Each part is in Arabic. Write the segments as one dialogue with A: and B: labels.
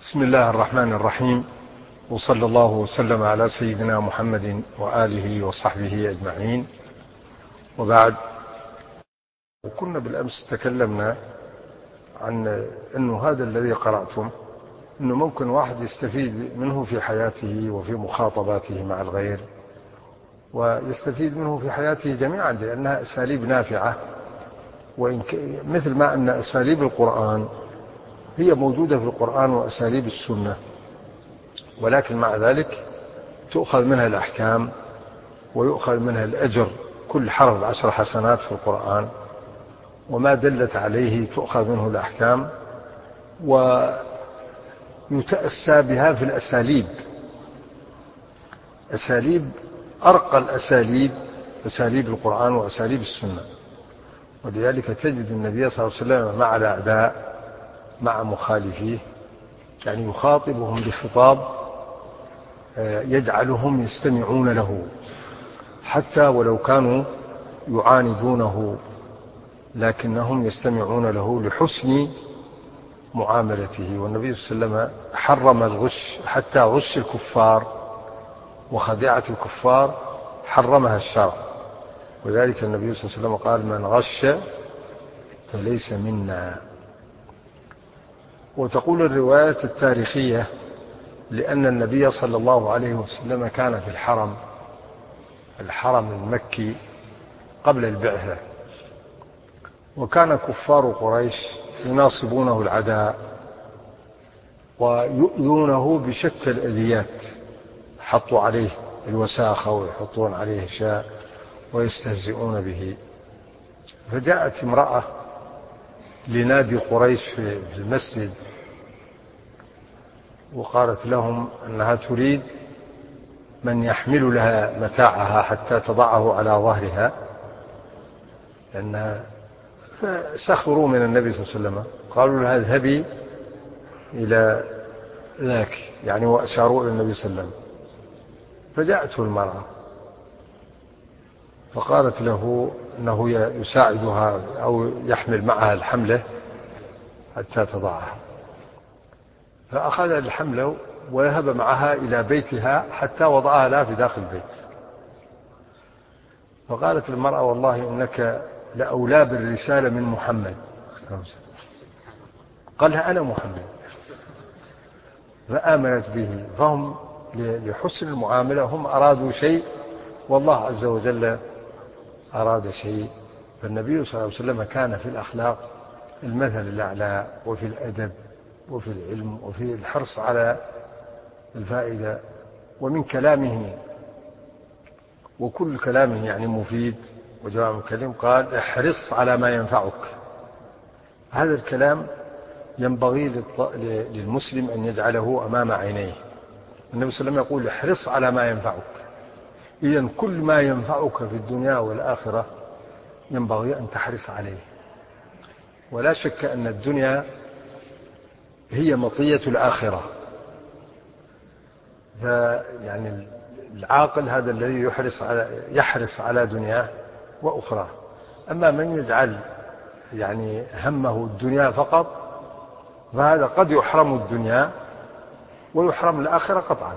A: بسم الله الرحمن الرحيم، وصلى الله وسلم على سيدنا محمد وآله وصحبه أجمعين، وبعد. وكنا بالأمس تكلمنا عن أنه هذا الذي قرأتم أنه ممكن واحد يستفيد منه في حياته وفي مخاطباته مع الغير، ويستفيد منه في حياته جميعا، لأنها أساليب نافعة، مثل ما أن أساليب القرآن هي موجودة في القرآن وأساليب السنة، ولكن مع ذلك تؤخذ منها الأحكام ويؤخذ منها الأجر. كل حرف 10 حسنات في القرآن، وما دلت عليه تؤخذ منه الأحكام، ويتأسى بها في الأساليب، أساليب أرقى الأساليب، أساليب القرآن وأساليب السنة. ولذلك تجد النبي صلى الله عليه وسلم مع الأعداء، مع مخالفيه، يعني يخاطبهم بخطاب يجعلهم يستمعون له، حتى ولو كانوا يعاندونه، لكنهم يستمعون له لحسن معاملته. والنبي صلى الله عليه وسلم حرم الغش، حتى غش الكفار وخديعة الكفار حرمها الشرع. وذلك النبي صلى الله عليه وسلم قال: من غش فليس منا. وتقول الرواية التاريخية لأن النبي صلى الله عليه وسلم كان في الحرم المكي قبل البعثة، وكان كفار قريش يناصبونه العداء ويؤذونه بشتى الأذيات، حطوا عليه الوساخة ويحطون عليه شاء ويستهزئون به. فجاءت امرأة لنادي قريش في المسجد، وقالت لهم أنها تريد من يحمل لها متاعها حتى تضعه على ظهرها، لأنها فسخروا من النبي صلى الله عليه وسلم، قالوا لها: اذهبي إلى ذاك، يعني وأشاروا إلى النبي صلى الله عليه وسلم. فجاءته المرأة فقالت له أنه يساعدها أو يحمل معها الحملة حتى تضعها، فأخذ الحملة وذهب معها إلى بيتها حتى وضعها لها في داخل البيت. فقالت المرأة: والله إنك لأولى بالرسالة من محمد. قال لها: أنا محمد. فآمنت به. فهم لحسن المعاملة هم أرادوا شيء، والله عز وجل أراد شيء. فالنبي صلى الله عليه وسلم كان في الأخلاق المثل الأعلى، وفي الأدب وفي العلم وفي الحرص على الفائدة، ومن كلامه، وكل كلامه يعني مفيد وجوامع الكلم. قال: احرص على ما ينفعك. هذا الكلام ينبغي للمسلم أن يجعله أمام عينيه. النبي صلى الله عليه وسلم يقول: احرص على ما ينفعك. إذن كل ما ينفعك في الدنيا والآخرة ينبغي أن تحرص عليه. ولا شك أن الدنيا هي مطية الآخرة، فيعني العاقل هذا الذي يحرص على دنياه وأخرى. أما من يجعل يعني همه الدنيا فقط، فهذا قد يحرم الدنيا ويحرم الآخرة قطعا.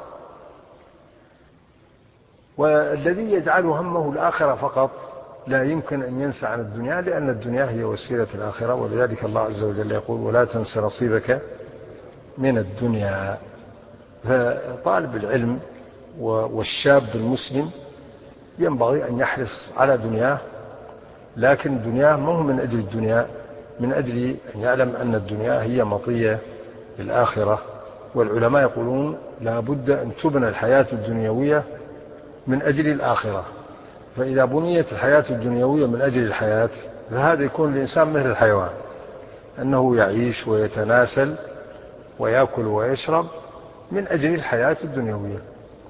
A: والذي يجعل همه الآخرة فقط لا يمكن أن ينسى عن الدنيا، لأن الدنيا هي وسيلة الآخرة. ولذلك الله عز وجل يقول: ولا تنس نصيبك من الدنيا. فطالب العلم والشاب المسلم ينبغي أن يحرص على دنياه، لكن دنياه ما هو من أجل الدنيا، من أجل أن يعلم أن الدنيا هي مطية للآخرة. والعلماء يقولون: لا بد أن تبنى الحياة الدنيوية من أجل الآخرة. فإذا بنيت الحياة الدنيوية من أجل الحياة، فهذا يكون الإنسان مثل الحيوان، أنه يعيش ويتناسل ويأكل ويشرب من أجل الحياة الدنيوية.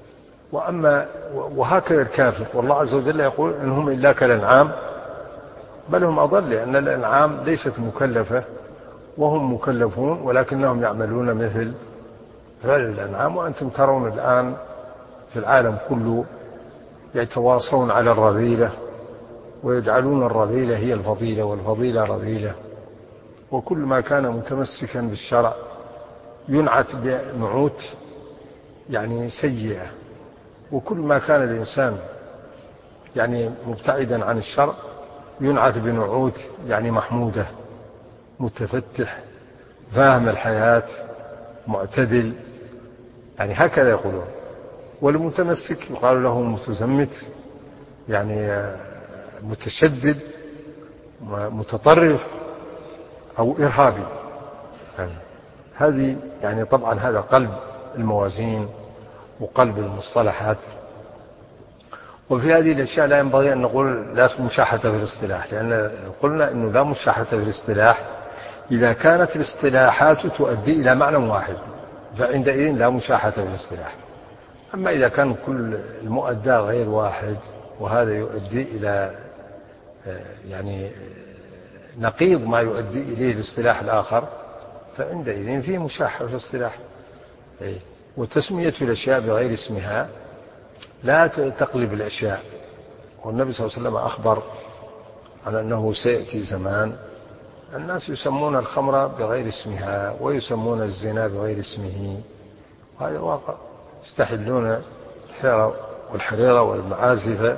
A: وهكذا الكافر، والله عز وجل يقول: إنهم إلا كالأنعام بل هم أضل، لأن الأنعام ليست مكلفة وهم مكلفون، ولكنهم يعملون مثل فعل الأنعام. وأنتم ترون الآن في العالم كله يتواصون على الرذيلة، ويجعلون الرذيلة هي الفضيلة والفضيلة رذيلة. وكل ما كان متمسكا بالشرع ينعت بنعوت يعني سيئة، وكل ما كان الإنسان يعني مبتعدا عن الشرع ينعت بنعوت يعني محمودة، متفتح، فاهم الحياة، معتدل، يعني هكذا يقولون. والمتمسك يقال له متزمت، يعني متشدد، متطرف، أو إرهابي. يعني هذه يعني طبعا هذا قلب الموازين وقلب المصطلحات. وفي هذه الأشياء لا ينبغي أن نقول لا مشاحة في الاصطلاح، لأن قلنا أنه لا مشاحة في الاصطلاح إذا كانت الاصطلاحات تؤدي إلى معنى واحد، فعندئذ لا مشاحة في الاصطلاح. أما إذا كان كل المؤدى غير واحد وهذا يؤدي إلى يعني نقيض ما يؤدي إليه الاصطلاح الآخر، فعندئذ فيه مشاحة في الاصطلاح. وتسمية الأشياء بغير اسمها لا تقلب الأشياء. والنبي صلى الله عليه وسلم أخبر عن أنه سيأتي زمان الناس يسمون الخمر بغير اسمها ويسمون الزنا بغير اسمه، وهذا واقع. يستحلون الحريرة والمعازف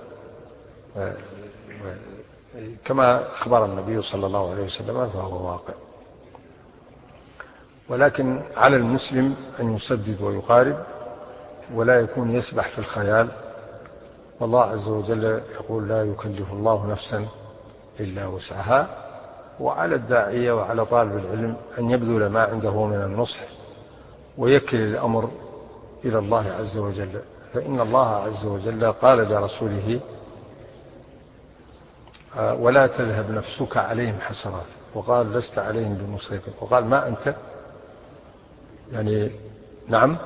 A: كما أخبر النبي صلى الله عليه وسلم، فهو واقع. ولكن على المسلم أن يسدد ويقارب ولا يكون يسبح في الخيال. والله عز وجل يقول لا يكلف الله نفسا إلا وسعها. وعلى الداعية وعلى طالب العلم أن يبذل ما عنده من النصح ويكل الأمر إلى الله عز وجل، فإن الله عز وجل قال لرسوله ولا تذهب نفسك عليهم حسرات، وقال لست عليهم بمسيطر، وقال ما أنت يعني نعم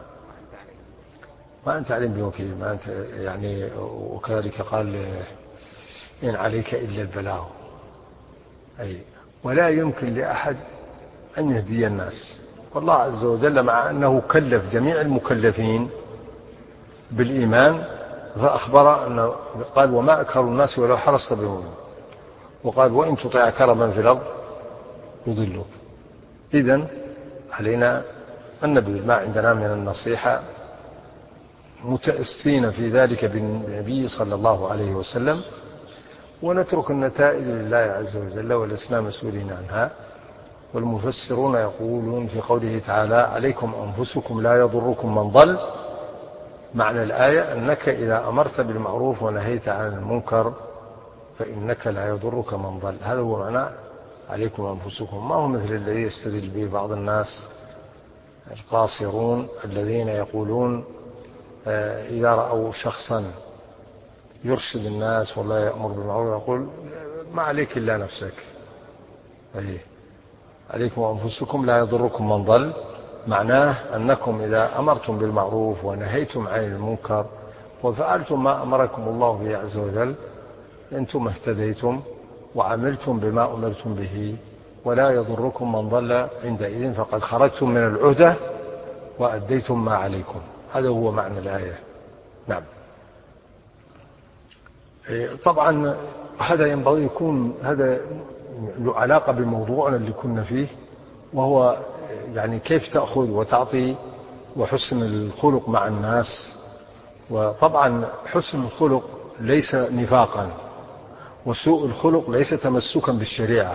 A: ما أنت عليهم بوكيل، ما أنت يعني. وكذلك قال إن عليك إلا البلاغ. أي ولا يمكن لأحد أن يهدي الناس. والله عز وجل مع أنه كلف جميع المكلفين بالإيمان فأخبر أنه قال وما أكثر الناس ولو حرصت بمؤمن، وقال وإن تطع أكثر من في الأرض يضلوك. إذن علينا أن نبذل ما عندنا من النصيحة متأسين في ذلك بالنبي صلى الله عليه وسلم، ونترك النتائج لله عز وجل ولسنا مسؤولين عنها. والمفسرون يقولون في قوله تعالى عليكم أنفسكم لا يضركم من ضل، معنى الآية أنك إذا أمرت بالمعروف ونهيت عن المنكر فإنك لا يضرك من ضل. هذا هو معنى عليكم أنفسكم. ما هو مثل الذي يستدل به بعض الناس القاصرون الذين يقولون إذا رأوا شخصا يرشد الناس ولا يأمر بالمعروف يقول ما عليك إلا نفسك. عليكم أنفسكم لا يضركم من ضل، معناه أنكم إذا أمرتم بالمعروف ونهيتم عن المنكر وفعلتم ما أمركم الله به عز وجل أنتم اهتديتم وعملتم بما أمرتم به، ولا يضركم من ضل عندئذ فقد خرجتم من العهدة وأديتم ما عليكم. هذا هو معنى الآية. نعم. طبعا هذا ينبغي يكون هذا له علاقة بموضوعنا اللي كنا فيه، وهو يعني كيف تأخذ وتعطي وحسن الخلق مع الناس. وطبعا حسن الخلق ليس نفاقا، وسوء الخلق ليس تمسكا بالشريعة.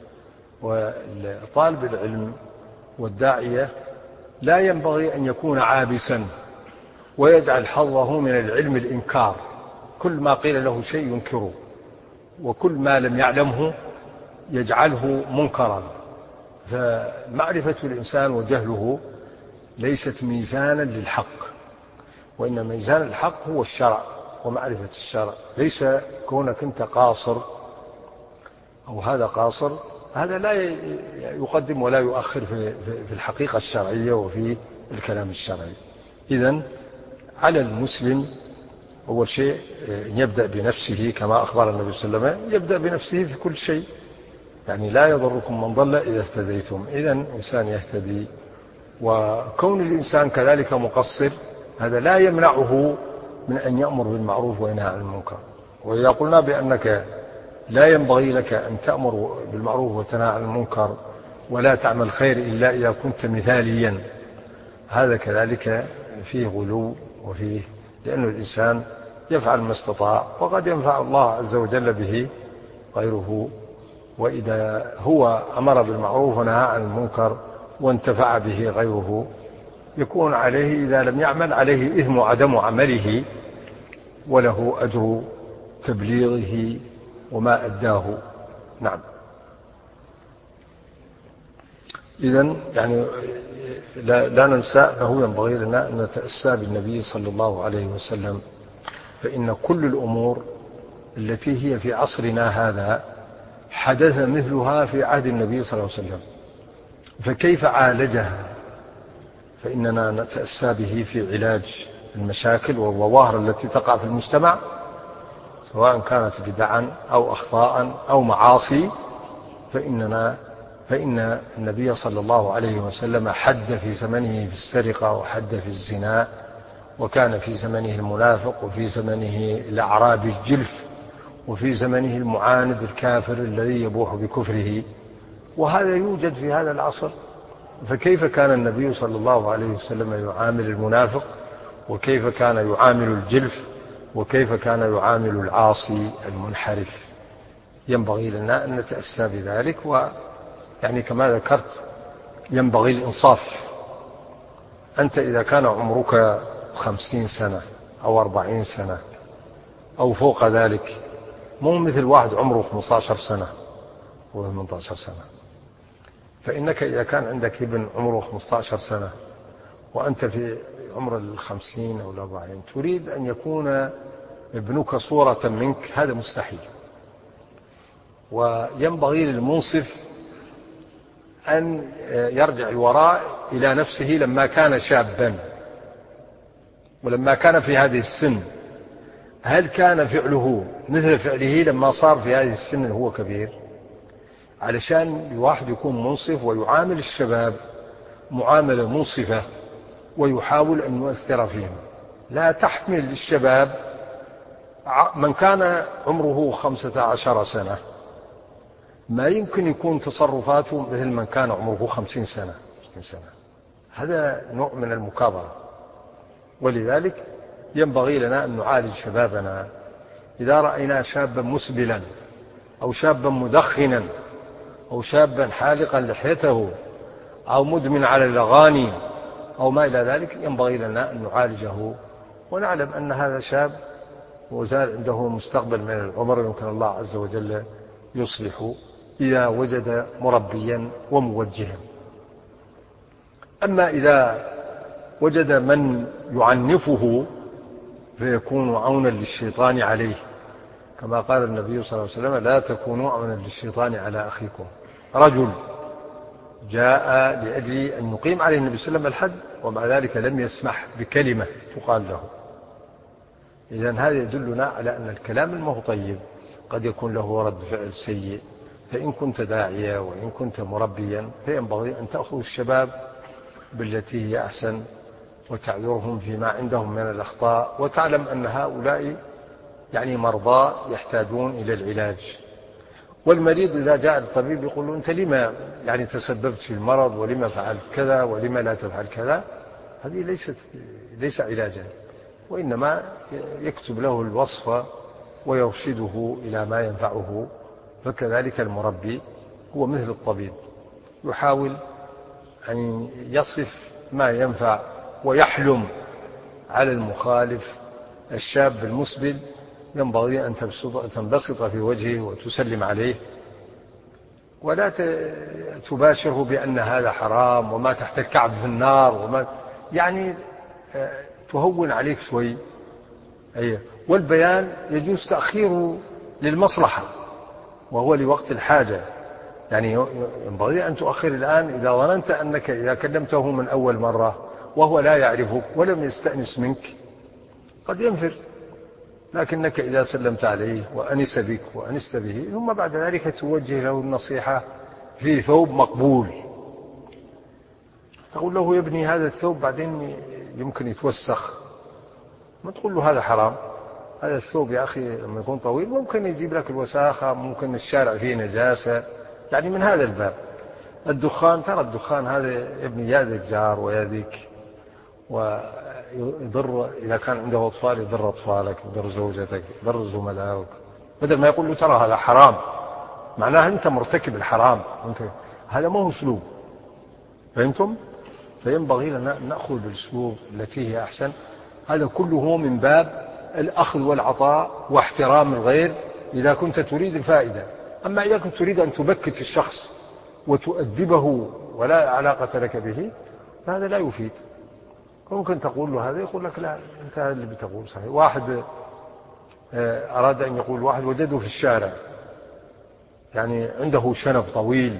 A: وطالب العلم والداعية لا ينبغي أن يكون عابسا ويجعل حظه من العلم الإنكار، كل ما قيل له شيء ينكره، وكل ما لم يعلمه يجعله منكرا. فمعرفة الإنسان وجهله ليست ميزانا للحق، وإن ميزان الحق هو الشرع ومعرفة الشرع. ليس كونك أنت قاصر أو هذا قاصر، هذا لا يقدم ولا يؤخر في الحقيقة الشرعية وفي الكلام الشرعي. إذن على المسلم أول شيء يبدأ بنفسه كما أخبر النبي صلى الله عليه وسلم، يبدأ بنفسه في كل شيء. يعني لا يضركم من ضل إذا اهتديتم. إذن إنسان يهتدي، وكون الإنسان كذلك مقصر هذا لا يمنعه من أن يأمر بالمعروف وينهى عن المنكر. وإذا قلنا بأنك لا ينبغي لك أن تأمر بالمعروف وتنهى عن المنكر ولا تعمل خير إلا إذا كنت مثاليا، هذا كذلك فيه غلو وفيه، لأن الإنسان يفعل ما استطاع وقد ينفع الله عز وجل به غيره. وإذا هو أمر بالمعروف ونهى عن المنكر وانتفع به غيره يكون عليه إذا لم يعمل عليه إثم عدم عمله، وله أجر تبليغه وما أداه. نعم. إذن يعني لا ننسى أنه ينبغي لنا أن نتأسى بالنبي صلى الله عليه وسلم، فإن كل الأمور التي هي في عصرنا هذا حدث مثلها في عهد النبي صلى الله عليه وسلم، فكيف عالجها؟ فإننا نتأسى به في علاج المشاكل والظواهر التي تقع في المجتمع، سواء كانت بدعا أو أخطاء أو معاصي. فإن النبي صلى الله عليه وسلم حد في زمنه في السرقة، وحد في الزنا، وكان في زمنه المنافق، وفي زمنه الأعرابي الجلف، وفي زمنه المعاند الكافر الذي يبوح بكفره، وهذا يوجد في هذا العصر. فكيف كان النبي صلى الله عليه وسلم يعامل المنافق، وكيف كان يعامل الجلف، وكيف كان يعامل العاصي المنحرف؟ ينبغي لنا أن نتأسى بذلك. ويعني كما ذكرت ينبغي الإنصاف. أنت إذا كان عمرك 50 سنة أو 40 سنة أو فوق ذلك، مو مثل واحد عمره 15 سنة و 18 سنة. فإنك إذا كان عندك ابن عمره 15 سنة وأنت في عمر 50 أو 40 تريد أن يكون ابنك صورة منك، هذا مستحيل. وينبغي للمنصف أن يرجع الوراء إلى نفسه لما كان شابا ولما كان في هذه السن، هل كان فعله مثل فعله لما صار في هذه السن هو كبير؟ علشان الواحد يكون منصف ويعامل الشباب معاملة منصفة ويحاول أن يؤثر فيهم. لا تحمل الشباب، من كان عمره 15 سنة ما يمكن يكون تصرفاته مثل من كان عمره 50 سنة 60 سنة. هذا نوع من المكابرة. ولذلك ينبغي لنا أن نعالج شبابنا. إذا رأينا شابا مسبلا أو شابا مدخنا أو شابا حالقا لحيته أو مدمن على الأغاني أو ما إلى ذلك، ينبغي لنا أن نعالجه ونعلم أن هذا شاب وزال عنده مستقبل من العمر يمكن الله عز وجل يصلح إذا وجد مربيا وموجها. أما إذا وجد من يعنفه فيكون عونا للشيطان عليه، كما قال النبي صلى الله عليه وسلم: لا تكونوا عونا للشيطان على أخيكم. رجل جاء لأجل أن يقيم عليه النبي صلى الله عليه وسلم الحد ومع ذلك لم يسمح بكلمة تقال له. إذن هذا يدلنا على أن الكلام المه طيب قد يكون له رد فعل سيء. فإن كنت داعية وإن كنت مربيا فينبغي أن تأخذ الشباب بالتي هي أحسن وتعذرهم فيما عندهم من الأخطاء، وتعلم أن هؤلاء يعني مرضى يحتاجون إلى العلاج. والمريض إذا جاء الطبيب يقول له: أنت لما يعني تسببت في المرض، ولما فعلت كذا، ولما لا تفعل كذا؟ هذه ليس علاجا، وإنما يكتب له الوصفة ويرشده إلى ما ينفعه. فكذلك المربي هو مثل الطبيب، يحاول أن يصف ما ينفع ويحلم على المخالف. الشاب المسبل ينبغي أن تنبسط في وجهه وتسلم عليه، ولا تباشره بأن هذا حرام وما تحت الكعب في النار وما يعني تهون عليك شوي. والبيان يجوز تأخيره للمصلحة وهو لوقت الحاجة. يعني ينبغي أن تؤخر الآن إذا ظننت أنك إذا كلمته من أول مرة وهو لا يعرفك ولم يستأنس منك قد ينفر، لكنك إذا سلمت عليه وأنس بك وأنست به ثم بعد ذلك توجه له النصيحة في ثوب مقبول. تقول له: يا ابني هذا الثوب بعدين يمكن يتوسخ، ما تقول له هذا حرام. هذا الثوب يا أخي لما يكون طويل ممكن يجيب لك الوساخة، ممكن الشارع فيه نجاسة، يعني من هذا الباب. الدخان، ترى الدخان هذا يبني يأذي الجار ويأذيك، ويضر إذا كان عنده أطفال يضر أطفالك، يضر زوجتك، يضر زملائك، بدل ما يقول له ترى هذا حرام، معناه أنت مرتكب الحرام، هذا ما هو أسلوب. فهمتم؟ فينبغي لنا نأخذ بالأسلوب التي هي أحسن. هذا كله من باب الأخذ والعطاء واحترام الغير إذا كنت تريد الفائدة. أما إذا كنت تريد أن تبكت الشخص وتؤدبه ولا علاقة لك به، فهذا لا يفيد. ممكن تقول له هذا، يقول لك لا، أنت هذا اللي بتقول صحيح. واحد أراد أن يقول، واحد وجده في الشارع يعني عنده شنب طويل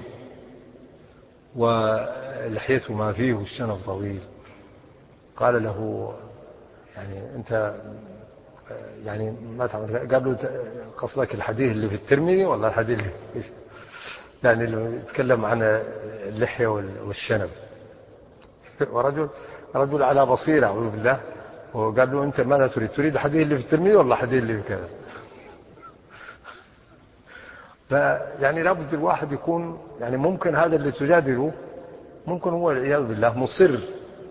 A: ولحيته ما فيه والشنب طويل، قال له يعني أنت يعني ما تعمل؟ قال له قصدك الحديث اللي في الترمذي ولا الحديث اللي يعني اللي يتكلم عن اللحية والشنب؟ ورجل على بصيرة أعوذ بالله، وقال له أنت ماذا تريد؟ تريد الحديث اللي في الترمذي ولا الحديث اللي في كذا؟ فيعني لابد الواحد يكون يعني ممكن هذا اللي تجادله ممكن هو والعياذ بالله مصر.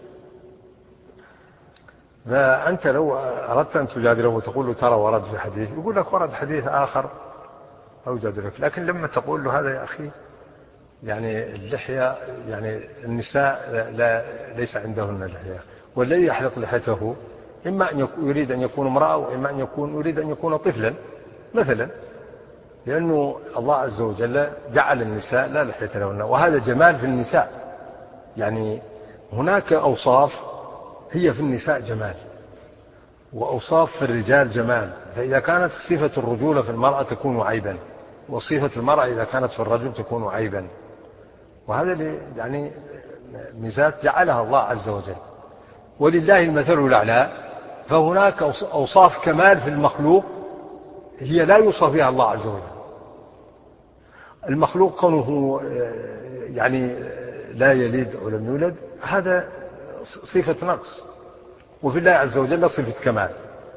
A: فأنت لو أردت أن تجادله وتقول له ترى ورد في حديث، يقول لك ورد حديث آخر أو جادلك. لكن لما تقول له هذا يا أخي يعني اللحية، يعني النساء ليس عندهن لحية، والذي يحلق لحيته إما أن يريد أن يكون امرأة، وإما أن يريد أن يكون طفلا مثلا، لأنه الله عز وجل جعل النساء لا لحية لهن، وهذا جمال في النساء. يعني هناك أوصاف هي في النساء جمال، وأوصاف في الرجال جمال. فإذا كانت صفة الرجولة في المرأة تكون عيبا، وصفة المرأة إذا كانت في الرجل تكون عيبا. وهذا يعني ميزات جعلها الله عز وجل، ولله المثل الأعلى. فهناك أوصاف كمال في المخلوق هي لا يوصف بها الله عز وجل. المخلوق كونه يعني لا يلد ولم يولد، هذا صفة نقص، وفي الله عز وجل صفة كمال.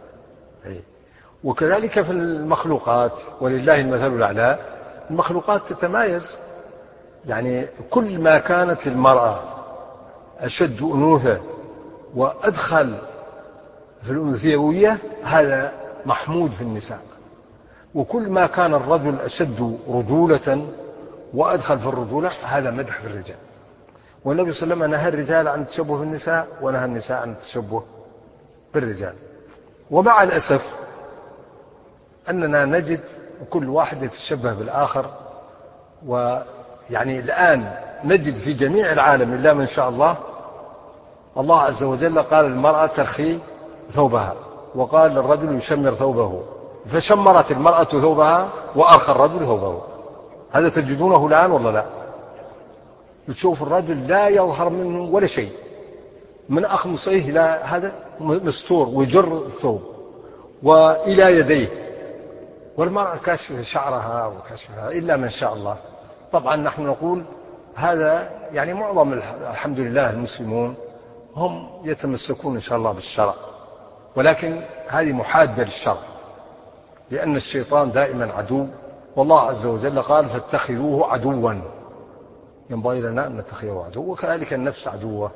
A: وكذلك في المخلوقات ولله المثل الأعلى، المخلوقات تتمايز. يعني كل ما كانت المرأة أشد أنوثة وأدخل في الأنثوية هذا محمود في النساء، وكل ما كان الرجل أشد رجولة وأدخل في الرجولة هذا مدح في الرجال. والنبي صلى الله عليه وسلم نهى الرجال عن التشبه بالنساء، ونهى النساء عن التشبه بالرجال. ومع الأسف أننا نجد كل واحد يتشبه بالآخر. ويعني الآن نجد في جميع العالم إلا من شاء الله، الله عز وجل قال المرأة ترخي ثوبها، وقال للرجل يشمر ثوبه، فشمرت المرأة ثوبها وأرخى الرجل ثوبه. هذا تجدونه الآن ولا لا؟ تشوف الرجل لا يظهر منه ولا شيء، من أخمصيه إلى هذا مستور ويجر الثوب وإلى يديه، والمرأة كاشفة شعرها وكاشفها إلا من شاء الله. طبعا نحن نقول هذا يعني معظم الحمد لله المسلمون هم يتمسكون إن شاء الله بالشرع، ولكن هذه محادة للشرع، لأن الشيطان دائما عدو، والله عز وجل قال فاتخذوه عدوا. ينبغي لنا أن نتخذه عدو، وكذلك النفس عدوة.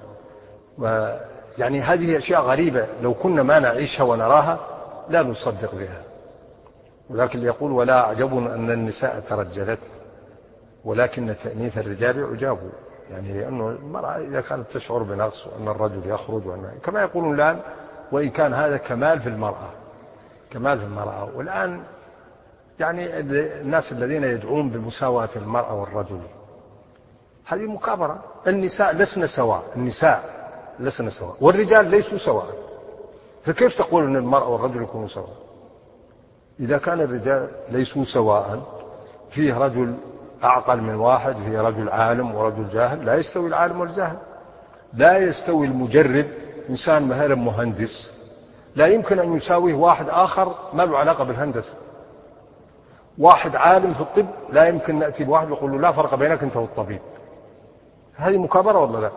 A: ويعني هذه أشياء غريبة لو كنا ما نعيشها ونراها لا نصدق بها. وذاك اللي يقول ولا أعجب أن النساء ترجلت ولكن تأنيث الرجال عجاب. يعني لأنه المرأة إذا كانت تشعر بنقص وأن الرجل يخرج كما يقولون الآن، وإن كان هذا كمال في المرأة، كمال في المرأة. والآن يعني الناس الذين يدعون بمساواة المرأة والرجل هذه مكابرة. النساء لسن سواء، النساء لسن سواء والرجال ليسوا سواء، فكيف تقول أن المرأة والرجل يكونوا سواء؟ إذا كان الرجال ليسوا سواء، فيه رجل أعقل من واحد، فيه رجل عالم ورجل جاهل، لا يستوي العالم والجاهل. لا يستوي المجرب، إنسان مثلا مهندس لا يمكن أن يساويه واحد آخر ما له علاقة بالهندسة. واحد عالم في الطب لا يمكن نأتي بواحد ويقول له لا فرق بينك أنت والطبيب. هذه مكابرة ولا لا؟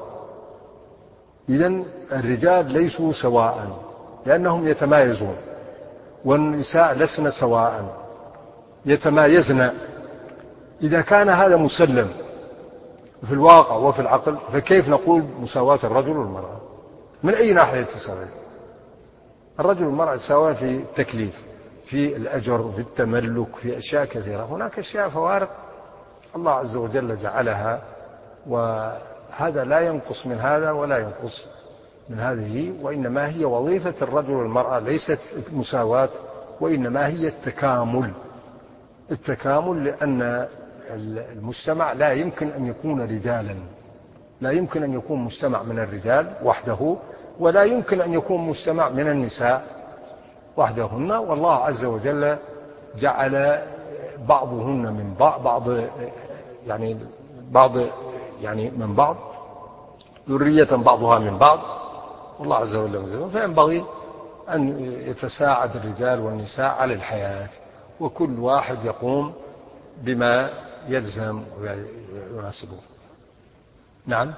A: إذن الرجال ليسوا سواء لأنهم يتمايزون، والنساء لسن سواء يتمايزن. إذا كان هذا مسلم في الواقع وفي العقل، فكيف نقول مساواة الرجل والمرأة؟ من أي ناحية تساوي؟ الرجل والمرأة يتساوون في التكليف، في الأجر، في التملك، في أشياء كثيرة. هناك أشياء فوارق الله عز وجل جعلها، وهذا لا ينقص من هذا ولا ينقص من هذه، وإنما هي وظيفة الرجل والمرأة ليست مساواة، وإنما هي التكامل، لأن المجتمع لا يمكن أن يكون رجالا، لا يمكن أن يكون مجتمع من الرجال وحده، ولا يمكن أن يكون مجتمع من النساء وحدهن. والله عز وجل جعل بعضهن من بعض من بعض ذرية بعضها من بعض، والله عز وجل، فينبغي أن يتساعد الرجال والنساء على الحياة، وكل واحد يقوم بما يلزم ويناسبه. نعم.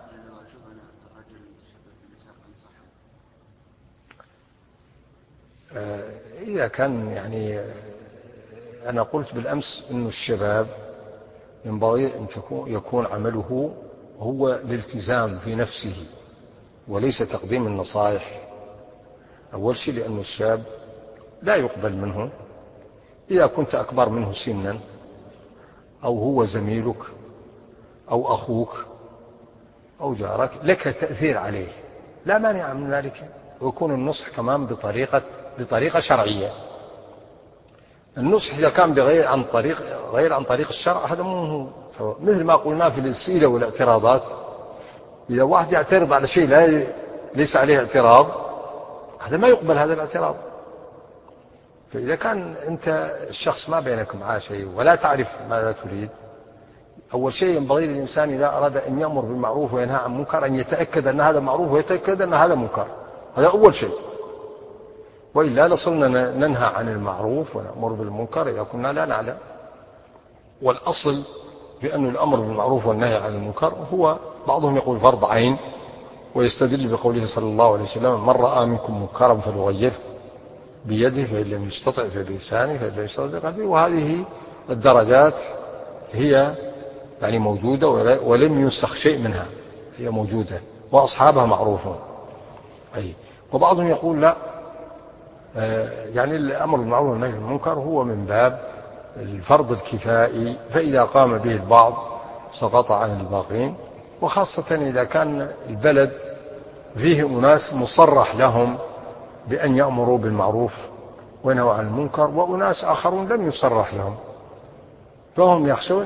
A: إذا كان يعني أنا قلت بالأمس أن الشباب ينبغي أن يكون عمله هو الالتزام في نفسه وليس تقديم النصائح. أول شيء لأن الشاب لا يقبل منه إذا كنت أكبر منه سنا، أو هو زميلك أو أخوك أو جارك، لك تأثير عليه، لا مانع من ذلك، ويكون النصح كمان بطريقة شرعية. النصح إذا كان غير عن طريق الشرع هذا مو هو، مثل ما قلنا في الأسئلة والاعتراضات، إذا واحد يعترض على شيء ليس عليه اعتراض، هذا ما يقبل هذا الاعتراض. فإذا كان أنت الشخص ما بينك معاه شيء ولا تعرف ماذا تريد، أول شيء ينبغي للإنسان إذا أراد أن يأمر بالمعروف وينهى عن منكر أن يتأكد أن هذا معروف ويتأكد أن هذا منكر، هذا أول شيء. وإلا لصلنا ننهى عن المعروف ونأمر بالمنكر إذا كنا لا نعلم. والأصل بأن الأمر بالمعروف والنهي عن المنكر هو بعضهم يقول فرض عين، ويستدل بقوله صلى الله عليه وسلم: من رأى منكم منكرا فليغيره بيده، فإن لم يستطع فبلسانه، فإن لم يستطع بقلبه. وهذه الدرجات هي يعني موجودة ولم ينسخ شيء منها، هي موجودة وأصحابها معروفون. وبعضهم يقول لا، يعني الأمر بالمعروف والنهي عن المنكر هو من باب الفرض الكفائي، فإذا قام به البعض سقط عن الباقين، وخاصة إذا كان البلد فيه أناس مصرح لهم بأن يأمروا بالمعروف وينهوا عن المنكر، وأناس آخرون لم يصرح لهم، فهم يخشون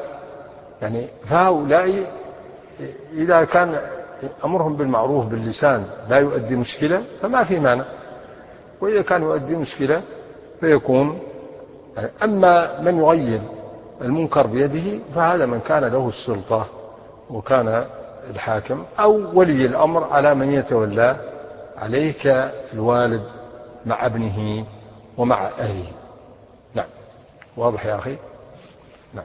A: فهؤلاء إذا كان أمرهم بالمعروف باللسان لا يؤدي مشكلة فما في مانع، وإذا كان يؤدي مشكلة فيكون. أما من يغير المنكر بيده فهذا من كان له السلطة وكان الحاكم أو ولي الأمر على من يتولى عليه كالوالد مع ابنه ومع أهله. نعم، واضح يا أخي؟ نعم.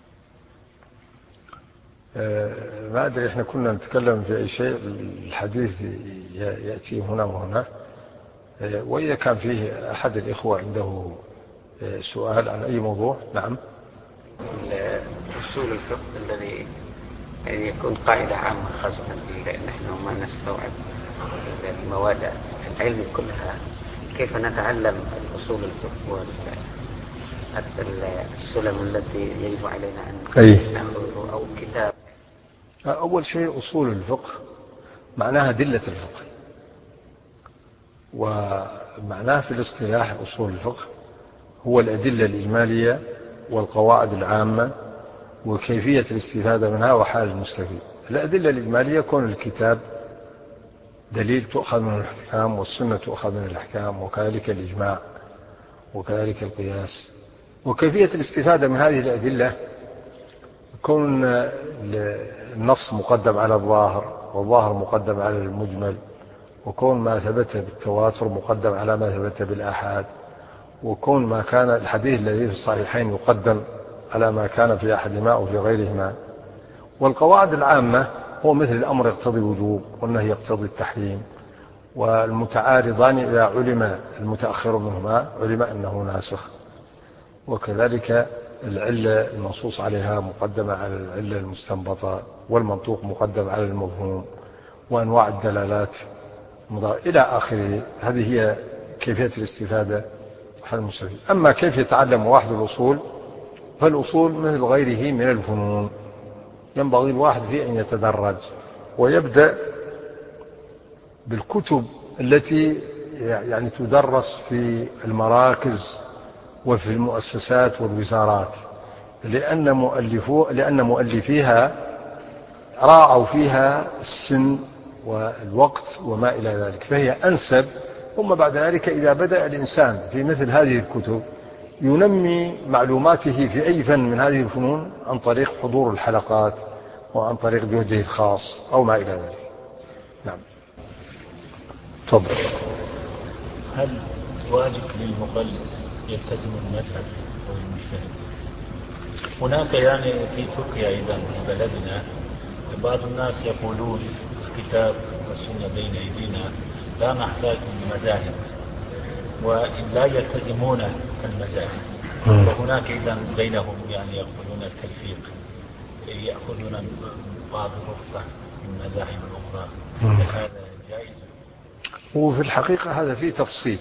A: ما أدري إحنا كنا نتكلم في أي شيء، الحديث يأتي هنا وهنا، وإذا كان فيه أحد الإخوة عنده سؤال عن أي موضوع. نعم.
B: أصول الفقه الذي يعني يكون قاعدة عامة، خاصة نحن ما نستوعب المواد العلم كلها، كيف نتعلم الأصول الفقه والسلم التي يجب علينا أن نأخذه أو كتاب.
A: أول شيء أصول الفقه معناها دلة الفقه، ومعناه في الاصطلاح أصول الفقه هو الأدلة الإجمالية والقواعد العامة وكيفية الاستفادة منها وحال المستفيد. الأدلة الإجمالية كون الكتاب دليل تؤخذ من الأحكام، والسنة تؤخذ من الأحكام، وكذلك الإجماع، وكذلك القياس. وكيفية الاستفادة من هذه الأدلة كون النص مقدم على الظاهر، والظاهر مقدم على المجمل، وكون ما ثبت بالتواتر مقدم على ما ثبت بالآحاد، وكون ما كان الحديث الذي في الصحيحين يقدم على ما كان في أحدهما أو في غيرهما. والقواعد العامة هو مثل الأمر يقتضي الوجوب والنهي يقتضي التحريم، والمتعارضان إذا علم المتأخر منهما علم أنه ناسخ. وكذلك العلة المنصوص عليها مقدمة على العلة المستنبطة، والمنطوق مقدم على المفهوم، وأنواع الدلالات إلى آخره. هذه هي كيفية الاستفادة حل المستفيد. أما كيف يتعلم واحد الأصول، فالأصول مثل غيره من الفنون، ينبغي الواحد فيه أن يتدرج ويبدأ بالكتب التي يعني تدرس في المراكز وفي المؤسسات والوزارات، لأن مؤلفيها راعوا فيها السن والوقت وما إلى ذلك، فهي أنسب. ثم بعد ذلك إذا بدأ الإنسان في مثل هذه الكتب ينمي معلوماته في أي فن من هذه الفنون عن طريق حضور الحلقات وعن طريق جهده الخاص أو ما إلى ذلك. نعم. تفضل.
C: هل واجب للمقلد يلتزم المذهب أو المجتهد؟ هناك يعني في تركيا أيضا في بلدنا بعض الناس يقولون الكتاب والسنة بين أيدينا لا نحتاج لمذاهب، ولا يلتزمون المذاهب، وهناك أيضا بينهم يعني يقولون التلفيق، يأخذون بعض الرخصة من مذاهب الأخرى. هذا جائز؟
A: وفي الحقيقة هذا فيه تفصيل.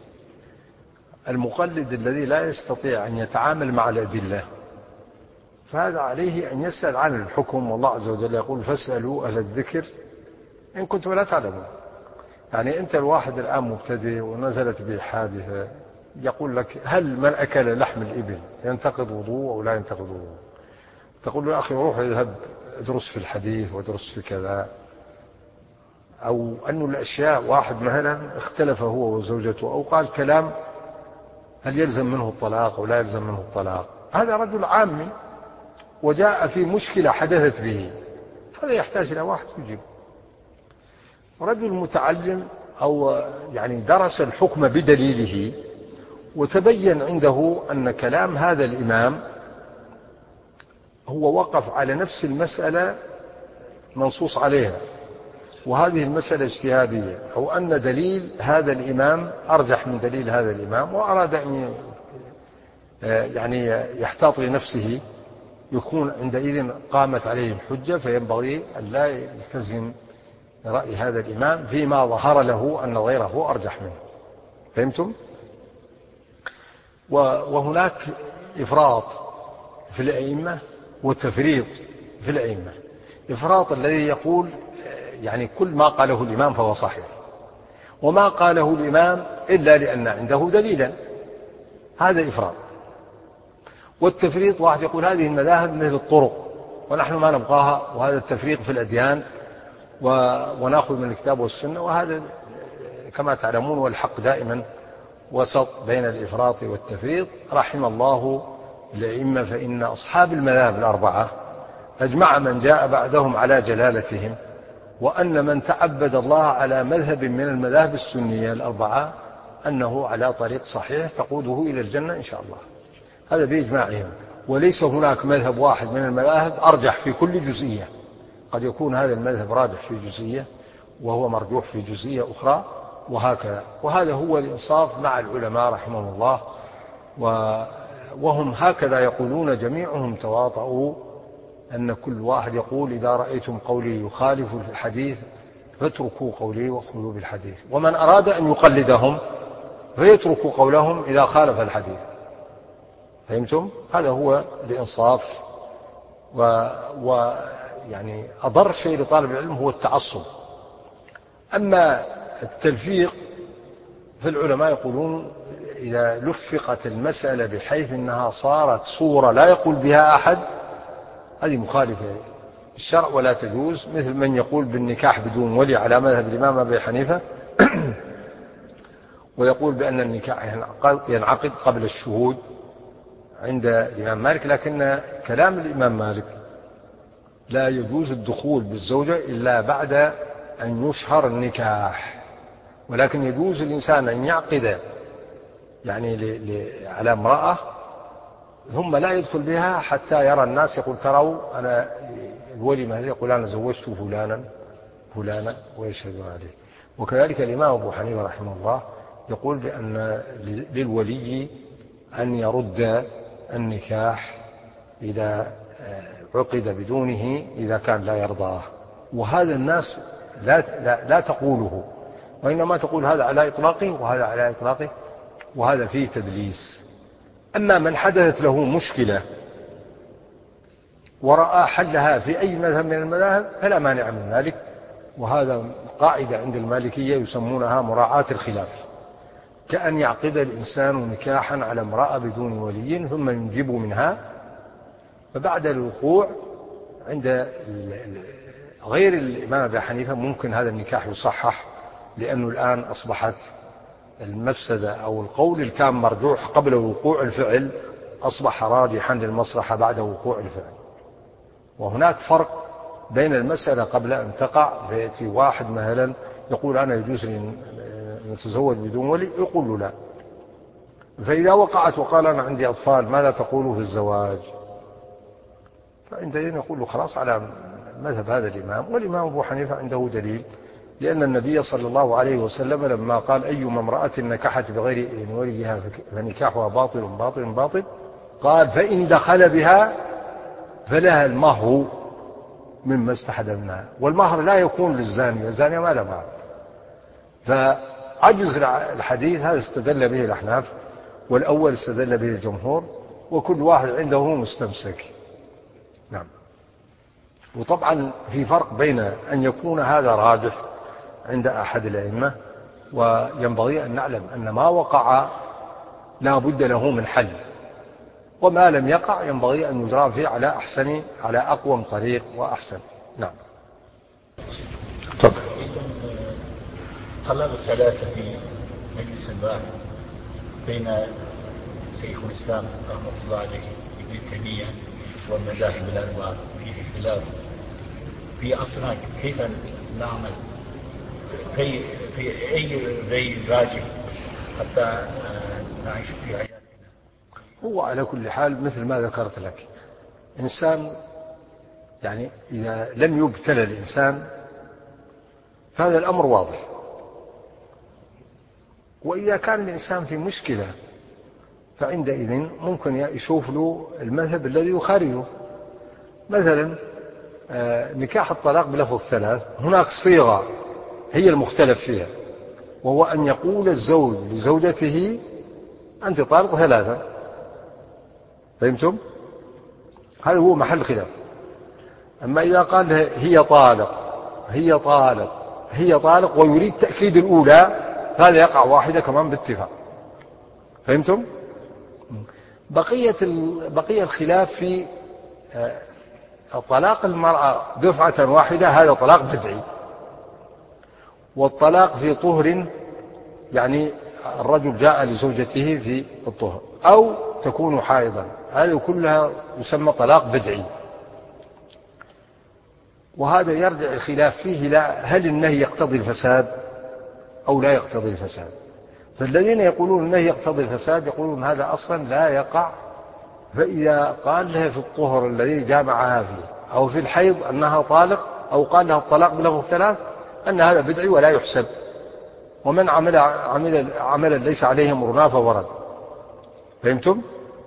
A: المقلد الذي لا يستطيع أن يتعامل مع الأدلة فهذا عليه أن يسأل عن الحكم، والله عز وجل يقول فاسألوا أهل الذكر إن كنتم لا تعلمون. يعني أنت الواحد الآن مبتدئ ونزلت به حادثة، يقول لك هل من أكل لحم الإبل ينتقض وضوء أو لا ينتقض وضوء؟ تقول له يا أخي روح اذهب ادرس في الحديث وادرس في كذا. أو أن الأشياء واحد مثلا اختلف هو وزوجته أو قال كلام هل يلزم منه الطلاق أو لا يلزم منه الطلاق، هذا رجل عامي وجاء في مشكلة حدثت به، هذا يحتاج إلى واحد يجيب. رجل متعلم أو يعني درس الحكم بدليله وتبين عنده أن كلام هذا الإمام هو وقف على نفس المسألة منصوص عليها، وهذه المسألة اجتهادية، أو أن دليل هذا الإمام أرجح من دليل هذا الإمام، وأراد أن يعني يحتاط لنفسه، يكون عندئذ قامت عليه الحجة، فينبغي أن لا يلتزم رأي هذا الإمام فيما ظهر له أن غيره أرجح منه. فهمتم؟ وهناك إفراط في الأئمة وتفريط في الأئمة. إفراط الذي يقول يعني كل ما قاله الإمام فهو صحيح، وما قاله الإمام إلا لأن عنده دليلا، هذا إفراط. والتفريط واحد يقول هذه المذاهب مثل الطرق ونحن ما نبقاها، وهذا التفريق في الأديان ونأخذ من الكتاب والسنة، وهذا كما تعلمون والحق دائما وسط بين الإفراط والتفريط. رحم الله الأئمة، فإن أصحاب المذاهب الأربعة أجمع من جاء بعدهم على جلالتهم، وأن من تعبد الله على مذهب من المذاهب السنية الأربعة أنه على طريق صحيح تقوده إلى الجنة إن شاء الله، هذا بإجماعهم. وليس هناك مذهب واحد من المذاهب أرجح في كل جزئية، قد يكون هذا المذهب راجح في جزئية وهو مرجوح في جزئية أخرى، وهكذا. وهذا هو الإنصاف مع العلماء رحمهم الله، وهم هكذا يقولون جميعهم تواطؤوا، أن كل واحد يقول إذا رأيتم قولي يخالف الحديث فاتركوا قولي وخذوا بالحديث، ومن أراد أن يقلدهم فيتركوا قولهم إذا خالف الحديث. فهمتم؟ هذا هو الإنصاف. ويعني أضر شيء لطالب العلم هو التعصب. أما التلفيق فالعلماء يقولون إذا لفقت المسألة بحيث أنها صارت صورة لا يقول بها أحد، هذه مخالفة الشرع ولا تجوز، مثل من يقول بالنكاح بدون ولي على مذهب الإمام أبي حنيفة ويقول بأن النكاح ينعقد قبل الشهود عند الإمام مالك، لكن كلام الإمام مالك لا يجوز الدخول بالزوجة إلا بعد أن يشهر النكاح، ولكن يجوز الإنسان أن يعقد يعني على امرأة ثم لا يدخل بها حتى يرى الناس، يقول تروا أنا الولي مهلي، يقول أنا زوجت فلانا ويشهد عليه. وكذلك الإمام أبو حنيفة رحمه الله يقول بأن للولي أن يرد النكاح إذا عقد بدونه إذا كان لا يرضاه، وهذا الناس لا تقوله، وإنما تقول هذا على إطلاقه وهذا على إطلاقه، وهذا فيه تدليس. أما من حدثت له مشكلة ورأى حلها في أي مذهب من المذاهب فلا مانع من ذلك، وهذا قاعدة عند المالكية يسمونها مراعاة الخلاف، كأن يعقد الإنسان نكاحا على امرأة بدون ولي ثم ينجب منها، فبعد الوقوع عند غير الإمام أبي حنيفة ممكن هذا النكاح يصحح، لأنه الآن أصبحت المفسدة أو القول اللي كان مرجوح قبل وقوع الفعل أصبح راجحا للمصلحة بعد وقوع الفعل. وهناك فرق بين المسألة قبل أن تقع، فيأتي واحد مثلا يقول أنا يجوز لي نتزوج بدون ولي، يقول له لا. فإذا وقعت وقال أنا عندي أطفال ماذا تقوله في الزواج؟ فعندئذ يقول له خلاص على مذهب هذا الإمام، والإمام أبو حنيفة عنده دليل، لأن النبي صلى الله عليه وسلم لما قال أيما امرأة نكحت بغير إذن وليها فنكاحها باطل باطل باطل، قال فإن دخل بها فلها المهر مما استحللناها، والمهر لا يكون للزانية، الزانية ما لها مهر. فعجز الحديث هذا استدل به الأحناف، والأول استدل به الجمهور، وكل واحد عنده مستمسك. نعم. وطبعا في فرق بين أن يكون هذا راجح عند أحد الأئمة، وينبغي أن نعلم أن ما وقع لا بد له من حل، وما لم يقع ينبغي أن يجرى فيه على أقوم طريق وأحسن. نعم.
C: طب طلاب الثلاثة في مجلس واحد بين شيخ الإسلام رحمة الله عليه ابن تيمية والمذاهب الأربعة فيه خلاف في أصلا، كيف نعمل في أي رأي راجح حتى نعيش في حياتنا؟
A: هو على كل حال مثل ما ذكرت لك، إنسان يعني إذا لم يبتلى الإنسان فهذا الأمر واضح، وإذا كان الإنسان في مشكلة فعندئذ ممكن يشوف له المذهب الذي يخالفه. مثلا نكاح الطلاق بلفظ ثلاث، هناك صيغة هي المختلف فيها، وهو أن يقول الزوج لزوجته أنت طالق ثلاثة. فهمتم؟ هذا هو محل خلاف. أما إذا قال هي طالق هي طالق هي طالق ويريد تأكيد الأولى، هذا يقع واحدة كمان باتفاق. فهمتم؟ بقية الخلاف في طلاق المرأة دفعة واحدة، هذا طلاق بدعي. والطلاق في طهر، يعني الرجل جاء لزوجته في الطهر أو تكون حائضا، هذا كلها يسمى طلاق بدعي. وهذا يرجع الخلاف فيه لا هل النهي يقتضي الفساد أو لا يقتضي الفساد. فالذين يقولون النهي يقتضي الفساد يقولون هذا أصلا لا يقع، فإذا قال لها في الطهر الذي جامعها فيه أو في الحيض أنها طالق، أو قال لها الطلاق بلفظ ثلاث، أن هذا بدعي ولا يحسب، ومن عملا ليس عليه أمرنا فهو رد. فهمتم؟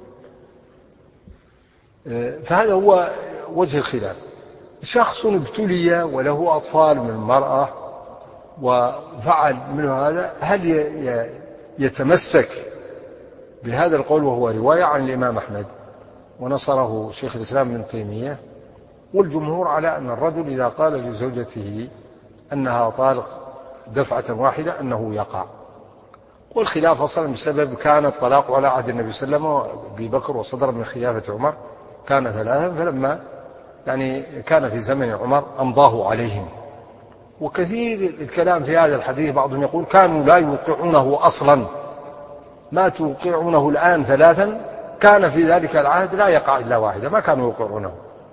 A: فهذا هو وجه الخلاف. شخص ابتلي وله أطفال من المرأة وفعل منه هذا، هل يتمسك بهذا القول؟ وهو رواية عن الإمام أحمد ونصره شيخ الإسلام ابن تيمية، والجمهور على أن الرجل إذا قال لزوجته أنها طالق دفعة واحدة أنه يقع. والخلاف أصلا بسبب كان الطلاق على عهد النبي صلى الله عليه وسلم وأبي بكر، وصدر من خلافة عمر كان ثلاثا، فلما يعني كان في زمن عمر أمضاه عليهم. وكثير الكلام في هذا الحديث، بعضهم يقول كانوا لا يوقعونه أصلا، ما توقعونه الآن ثلاثا، كان في ذلك العهد لا يقع إلا واحدة، ما كانوا يوقعونه.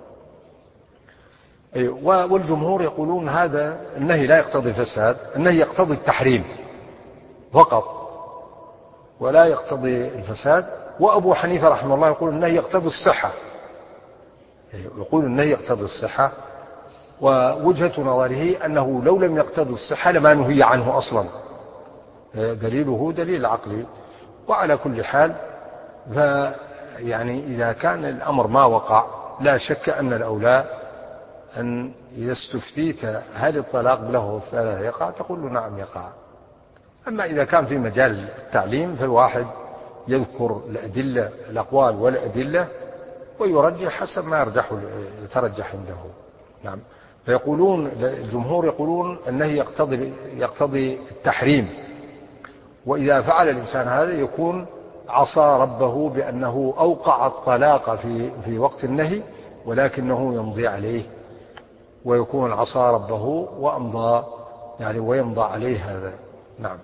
A: والجمهور يقولون هذا النهي لا يقتضي الفساد، النهي يقتضي التحريم فقط ولا يقتضي الفساد. وأبو حنيفة رحمه الله يقول النهي يقتضي الصحة، يقول النهي يقتضي الصحة. ووجهة نظره أنه لو لم يقتضي الصحة لما نهي عنه أصلا، دليله دليل عقلي. وعلى كل حال يعني إذا كان الأمر ما وقع لا شك أن الأولى أن إذا استفتيت هل الطلاق له 3 يقع تقول له نعم يقع. أما إذا كان في مجال التعليم فالواحد يذكر الأدلة الأقوال والأدلة ويرجح حسب ما يترجح عنده. نعم. فيقولون الجمهور يقولون أنه يقتضي التحريم، وإذا فعل الإنسان هذا يكون عصى ربه بأنه أوقع الطلاق في وقت النهي، ولكنه يمضي عليه ويكون عصى ربه وأمضى يعني ويمضى عليه هذا. نعم.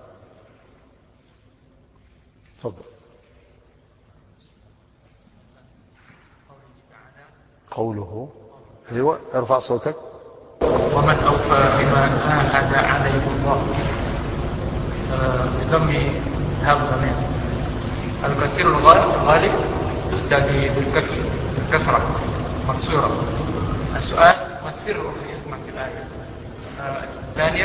A: تفضل. قوله أيوة ارفع صوتك.
D: ومن أوفى بما عاهد عليه الله بضم هاء الضمير. الكثير الغالب تؤتى بالكسرة مكسورة. السؤال ما السر والحكمة في الآية؟ ثانيا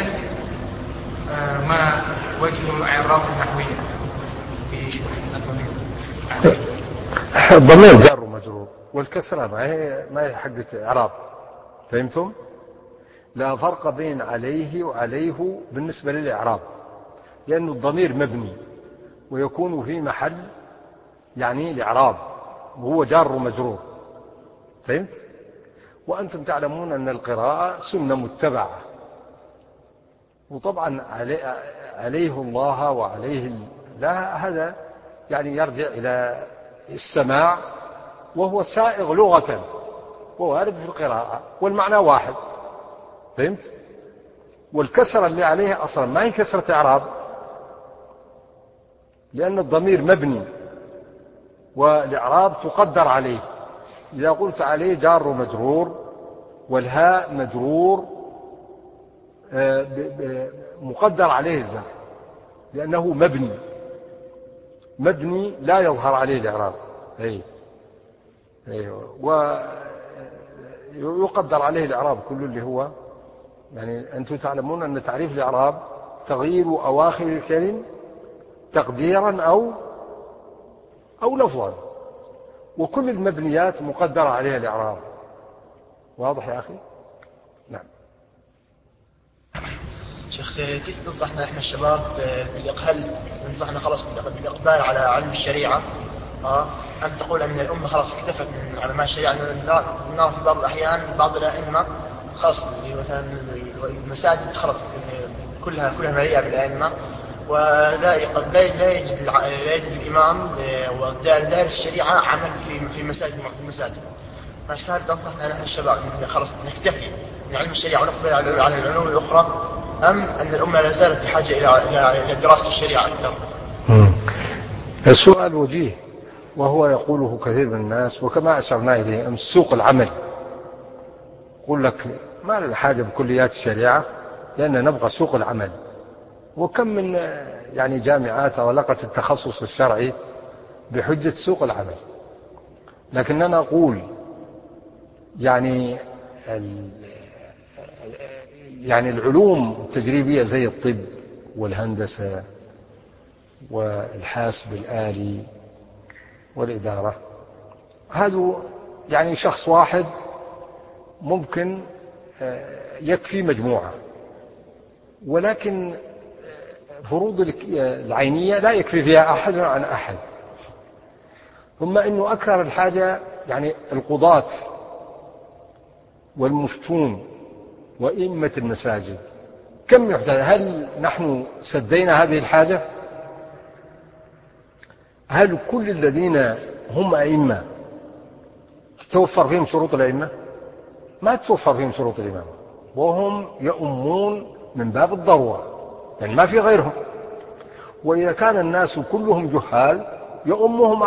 D: ما وجه إعراب النحوية في الضمير؟
A: الضمير جار ومجرور والكسرة ما هي حقة إعراب. فهمتم؟ لا فرق بين عليه وعليه بالنسبة للإعراب، لأن الضمير مبني ويكون في محل يعني الإعراب وهو جار ومجرور. فهمت؟ وأنتم تعلمون أن القراءة سنة متبعة، وطبعا عليه الله وعليه لا هذا يعني يرجع إلى السماع وهو سائغ لغة ووارد في القراءة والمعنى واحد. فهمت؟ والكسرة اللي عليها أصلا ما هي كسرة إعراب، لأن الضمير مبني والإعراب تقدر عليه. إذا قلت عليه جار ومجرور والهاء مجرور مقدر عليه الجار لأنه مبني لا يظهر عليه الإعراب. ويقدر عليه الإعراب كل اللي هو يعني أنتم تعلمون أن تعريف الإعراب تغيير أواخر الكلم تقديرا أو لفظا، وكل المبنيات مقدرة عليها الإعراب. واضح يا أخي؟ نعم.
E: شيخ كيف تنصحنا إحنا الشباب هل تنصحنا خلاص بالإقبال على علم الشريعة أم تقول أن الأمة خلاص اكتفت من علماء الشريعة؟ نرى في بعض الأحيان بعض الأئمة خلاص مثلا المساجد خلاص كلها مليئة بالأئمة ولا يجد الإمام ودارس الشريعة عمل في المساجد. فهل تنصحنا نحن الشباب خلاص نكتفي من علم الشريعة ونقبل على العلوم الأخرى، أم أن الأمة لا زالت بحاجة إلى دراسة الشريعة أكثر؟
A: السؤال وجيه وهو يقوله كثير من الناس، وكما أشرنا إليه أمس سوق العمل يقول لك ما لنا حاجة بكليات الشريعة لأن نبغى سوق العمل. وكم من يعني جامعات أغلقت التخصص الشرعي بحجة سوق العمل. لكننا أقول يعني العلوم التجريبية زي الطب والهندسة والحاسب الآلي والإدارة هذا يعني شخص واحد ممكن يكفي مجموعة، ولكن فروض العينية لا يكفي فيها أحد عن أحد. ثم إنه أكثر الحاجة يعني القضاة والمفتون وإمة المساجد كم يحتاج؟ هل نحن سدينا هذه الحاجة؟ هل كل الذين هم أئمة تتوفر فيهم شروط الأئمة؟ ما تتوفر فيهم شروط الإمام، وهم يؤمون من باب الضرورة يعني ما في غيرهم. وإذا كان الناس كلهم جهال يؤمهم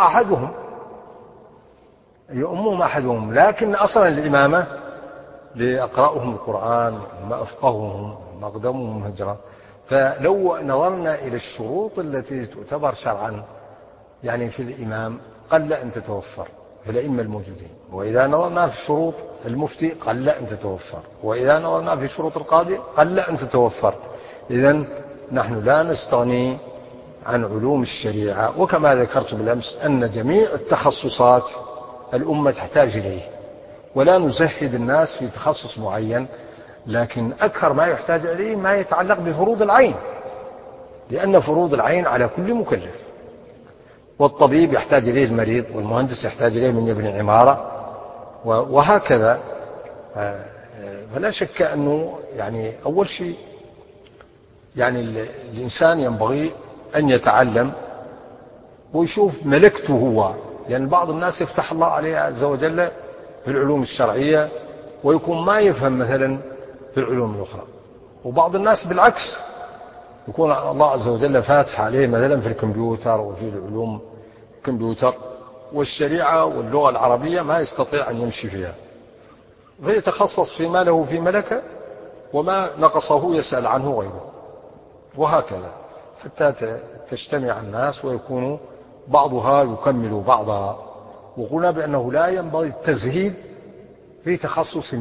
A: أحدهم، لكن أصلا الإمامة لأقرأهم القرآن ما أفقههم ما أقدمهم هجرة. فلو نظرنا إلى الشروط التي تعتبر شرعا يعني في الإمام قل أن تتوفر في الأئمة الموجودين، وإذا نظرنا في شروط المفتي قل أن تتوفر، وإذا نظرنا في شروط القاضي قل أن تتوفر. إذن نحن لا نستغني عن علوم الشريعة. وكما ذكرت بالأمس أن جميع التخصصات الأمة تحتاج إليه، ولا نزهد الناس في تخصص معين، لكن أكثر ما يحتاج إليه ما يتعلق بفروض العين، لأن فروض العين على كل مكلف. والطبيب يحتاج إليه المريض، والمهندس يحتاج إليه من يبني عمارة، وهكذا. فلا شك أنه يعني أول شيء يعني الإنسان ينبغي أن يتعلم ويشوف ملكته هو، لأن بعض الناس يفتح الله عليه عز وجل في العلوم الشرعية ويكون ما يفهم مثلا في العلوم الأخرى، وبعض الناس بالعكس يكون الله عز وجل فاتح عليه مثلا في الكمبيوتر وفي العلوم الكمبيوتر والشريعة واللغة العربية ما يستطيع أن يمشي فيها، فيتخصص فيما له في ملكة، وما نقصه يسأل عنه غيره، وهكذا حتى تجتمع الناس ويكون بعضها يكمل بعضها. وقلنا بأنه لا ينبغي التزهيد في تخصص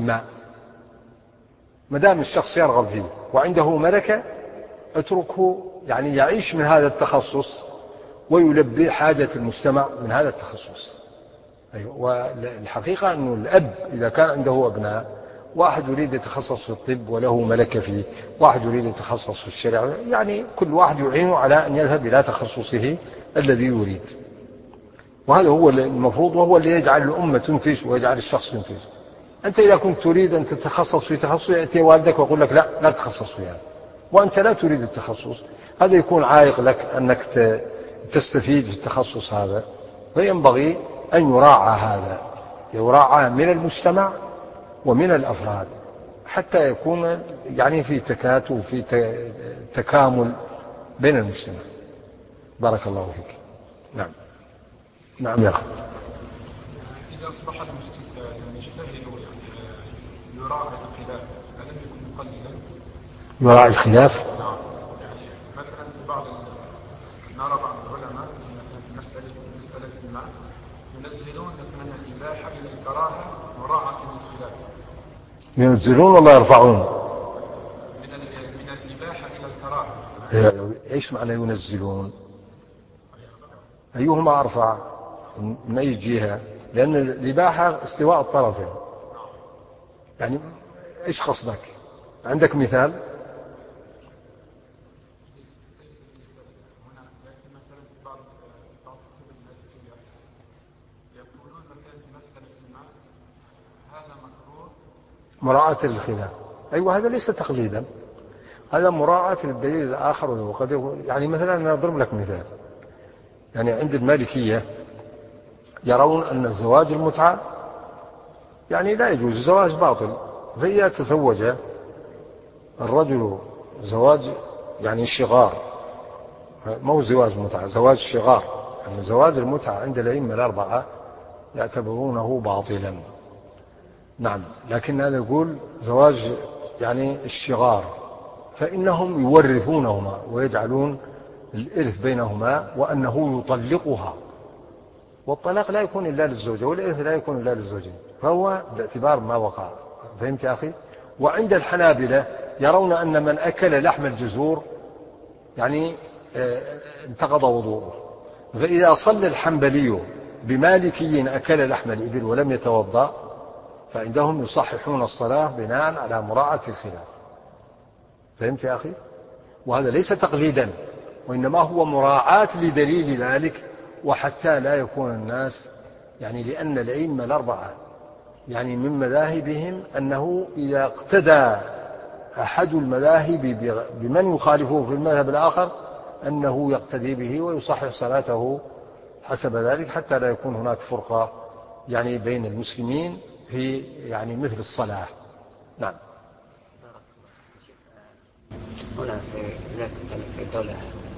A: ما دام الشخص يرغب فيه وعنده ملكة اتركه يعني يعيش من هذا التخصص ويلبي حاجة المجتمع من هذا التخصص. والحقيقة أنه الأب إذا كان عنده أبناء، واحد يريد يتخصص في الطب وله ملكة فيه، واحد يريد يتخصص في الشريعة، يعني كل واحد يعينه على أن يذهب إلى تخصصه الذي يريد، وهذا هو المفروض، وهو اللي يجعل الأمة تنتج ويجعل الشخص ينتج. أنت إذا كنت تريد أن تتخصص في تخصص يأتي والدك ويقول لك لا تتخصص في هذا، وأنت لا تريد التخصص، هذا يكون عائق لك أنك تستفيد في التخصص هذا. فينبغي أن يراعى هذا، يراعى من المجتمع ومن الأفراد، حتى يكون يعني في تكاتف وفي تكامل بين المجتمع. بارك الله فيك. نعم يا أخي.
D: إذا أصبح المجتهد يراعي الخلاف ألم يكن مقلدا؟
A: يراعي الخلاف؟
D: نعم، يعني مثلا في نرى بعض العلماء مثلا في مسألة ما ينزلون من الإباحة إلى الكراهة مراعاة للخلاف.
A: ينزلون ولا يرفعون؟
D: من الإباحة إلى الكراهة.
A: إيش معنى ينزلون؟ أيهما أرفع من أي جهة؟ لأن الإباحة استواء الطرفين، يعني إيش قصدك؟ عندك مثال؟ مراعاة للخلاف، أيوة، هذا ليس تقليدا، هذا مراعاة للدليل الآخر. وقد يعني مثلا أنا أضرب لك مثال، يعني عند المالكية يرون أن الزواج المتعة يعني لا يجوز، الزواج باطل، فإذا تزوج الرجل زواج يعني شغار، ما هو زواج متعة، زواج شغار، يعني زواج المتعة عند الأئمة الأربعة يعتبرونه باطلا. نعم، لكن أنا أقول زواج يعني الشغار، فإنهم يورثونهما ويجعلون الإرث بينهما، وأنه يطلقها، والطلاق لا يكون إلا للزوجة، والإرث لا يكون إلا للزوجين، فهو باعتبار ما وقع. فهمت يا أخي؟ وعند الحنابلة يرون أن من أكل لحم الجزور يعني انتقض وضوءه، فإذا صلى الحنبلي بمالكي أكل لحم الإبل ولم يتوضأ فعندهم يصححون الصلاة بناء على مراعاة الخلاف. فهمت يا أخي؟ وهذا ليس تقليدا، وإنما هو مراعاة لدليل ذلك، وحتى لا يكون الناس يعني، لأن الأئمة الأربعة يعني من مذاهبهم أنه إذا اقتدى أحد المذاهب بمن يخالفه في المذهب الآخر أنه يقتدي به ويصحح صلاته حسب ذلك، حتى لا يكون هناك فرقة يعني بين المسلمين في يعني مثل الصلاة. نعم.
B: هنا في الدولة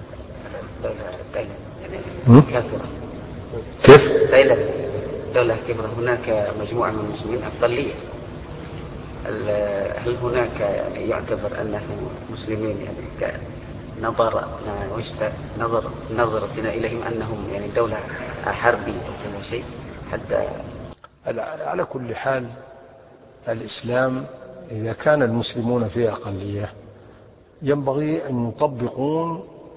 B: يعني كافرة.
A: كيف؟
B: دولة كبرى، هناك مجموعة من المسلمين أقلية، هل هناك يعتبر أنهم مسلمين يعني نظرتنا إليهم أنهم يعني دولة حربية أو كل شيء حتى؟
A: على كل حال الإسلام إذا كان المسلمون في أقلية ينبغي أن يطبقون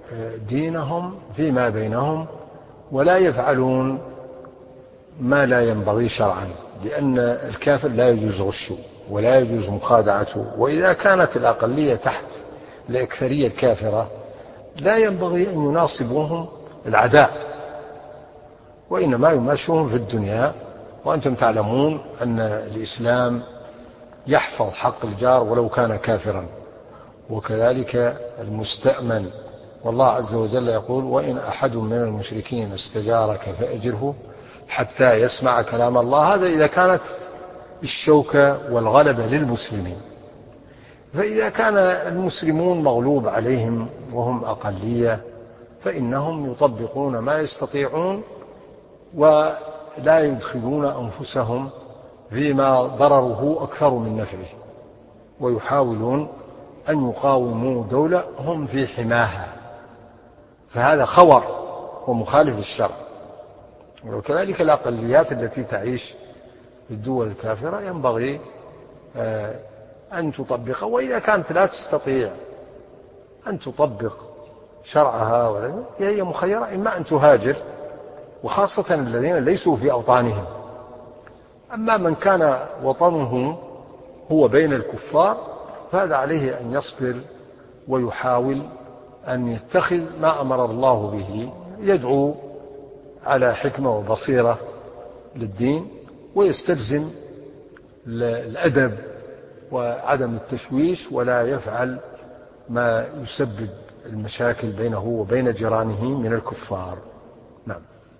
A: دينهم فيما بينهم ولا يفعلون ما لا ينبغي شرعا، لأن الكافر لا يجوز غشه ولا يجوز مخادعته. وإذا كانت الأقلية تحت الأكثرية الكافرة لا ينبغي أن يناصبوهم العداء، وإنما يماشوهم في الدنيا. وأنتم تعلمون أن الإسلام يحفظ حق الجار ولو كان كافرا، وكذلك المستأمن. والله عز وجل يقول: وإن أحد من المشركين استجارك فأجره حتى يسمع كلام الله. هذا إذا كانت الشوكة والغلبة للمسلمين. فإذا كان المسلمون مغلوب عليهم وهم أقلية فإنهم يطبقون ما يستطيعون ولا يدخلون أنفسهم فيما ضرره أكثر من نفعه، ويحاولون أن يقاوموا دولة هم في حماها، فهذا خور ومخالف للشرع. وكذلك الأقليات التي تعيش في الدول الكافرة ينبغي أن تطبق، وإذا كانت لا تستطيع أن تطبق شرعها هي مخيرة، إما أن تهاجر، وخاصة الذين ليسوا في أوطانهم. أما من كان وطنه هو بين الكفار فهذا عليه أن يصبر ويحاول أن يتخذ ما أمر الله به، يدعو على حكمة وبصيرة للدين، ويستلزم الأدب وعدم التشويش، ولا يفعل ما يسبب المشاكل بينه وبين جيرانه من الكفار. نعم.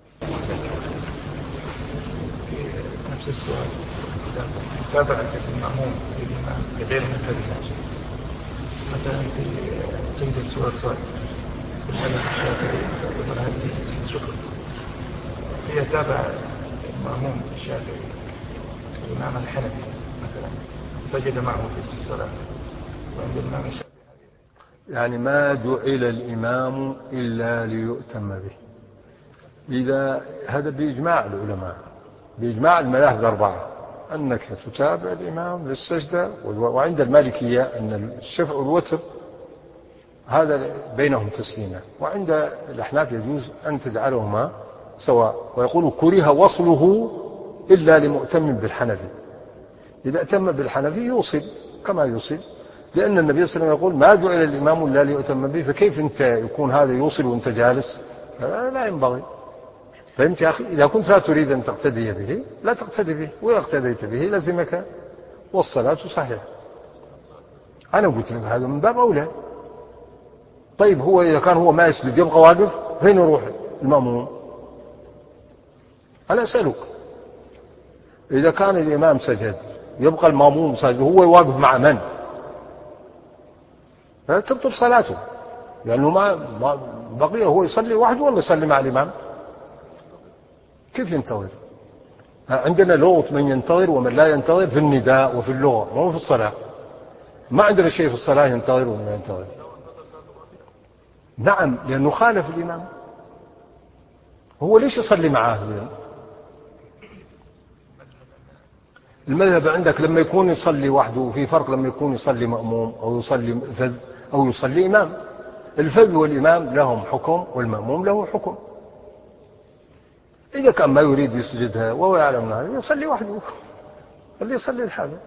D: نفس السؤال: متابعة المأموم للإمام غير منفرد، مثلا في سيد السؤال صالح بالمذهب الشافعي ومذهب شكر، يتابع المأموم الشافعي الإمام الحنفي مثلا سجد معه في الصلاة، وعند الإمام الشافعي
A: يعني ما جعل الإمام إلا ليؤتم به. إذا هذا بإجماع العلماء، بإجماع المذاهب الأربعة، أنك تتابع الإمام للسجدة. وعند المالكية أن الشفع والوتر هذا بينهم تسليمة، وعند الأحناف يجوز أن تجعلهما سواء، ويقول: كره وصله إلا لمؤتم بالحنفي. إذا أتم بالحنفي يوصل كما يوصل، لأن النبي صلى الله عليه وسلم يقول: ما جعل الإمام إلا ليؤتم به. فكيف أنت يكون هذا يوصل وأنت جالس؟ هذا لا ينبغي. فهمت يا أخي؟ إذا كنت لا تريد أن تقتدي به لا تقتدي به، وإذا اقتديت به لزمك والصلاة صحيحة. أنا قلت لك هذا من باب أولى. طيب هو إذا كان هو ما يسجد يبقى واقف، فين يروح المأموم؟ أنا أسألك، إذا كان الإمام سجد يبقى المأموم سجد، هو واقف مع من؟ فتبطل صلاته، لأنه ما بقي هو يصلي وحده ولا يصلي مع الإمام؟ كيف ينتظر؟ عندنا لغة من ينتظر ومن لا ينتظر في النداء وفي اللغة، مو في الصلاة. ما عندنا شيء في الصلاة ينتظر ولا ينتظر. نعم، لأنه خالف الإمام. هو ليش يصلي معاه؟ المذهب عندك لما يكون يصلي وحده، وفي فرق لما يكون يصلي مأموم أو يصلي فذ أو يصلي إمام. الفذ والإمام لهم حكم والمأموم له حكم. إذا كان ما يريد يسجدها وهو يعلم أنه يصلي وحده، اللي يصلي لحاله.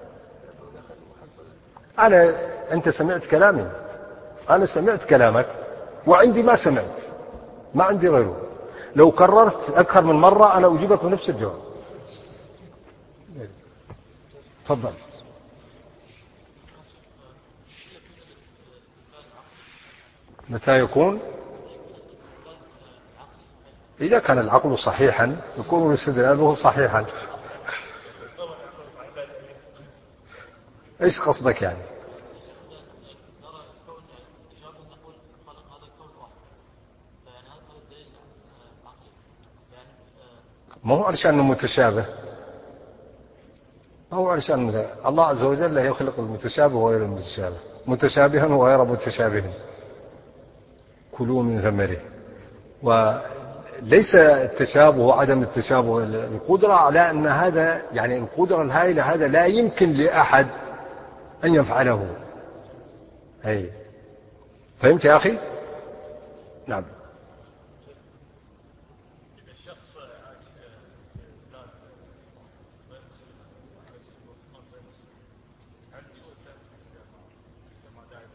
A: أنت سمعت كلامي، أنا سمعت كلامك وعندي ما سمعت، ما عندي غيره. لو كررت أكثر من مرة أنا أجيبك بنفس الجواب. تفضل. متى يكون؟ إذا كان العقل صحيحا يكون الاستدلال صحيحا. إيش قصدك يعني؟ ما هو علشان متشابه، ما هو علشان الله عز وجل يخلق المتشابه وغير المتشابه، متشابها وغير متشابه. كلوا من ثمره. وليس التشابه وعدم التشابه، القدرة على أن هذا يعني القدرة الهائلة، هذا لا يمكن لأحد أن يفعله. أي فهمت يا أخي؟ نعم.
C: إذا الشخص عاش في بلاد غير مسلمة وسط ناس غير مسلمين، هل يؤثر إذا ما دعا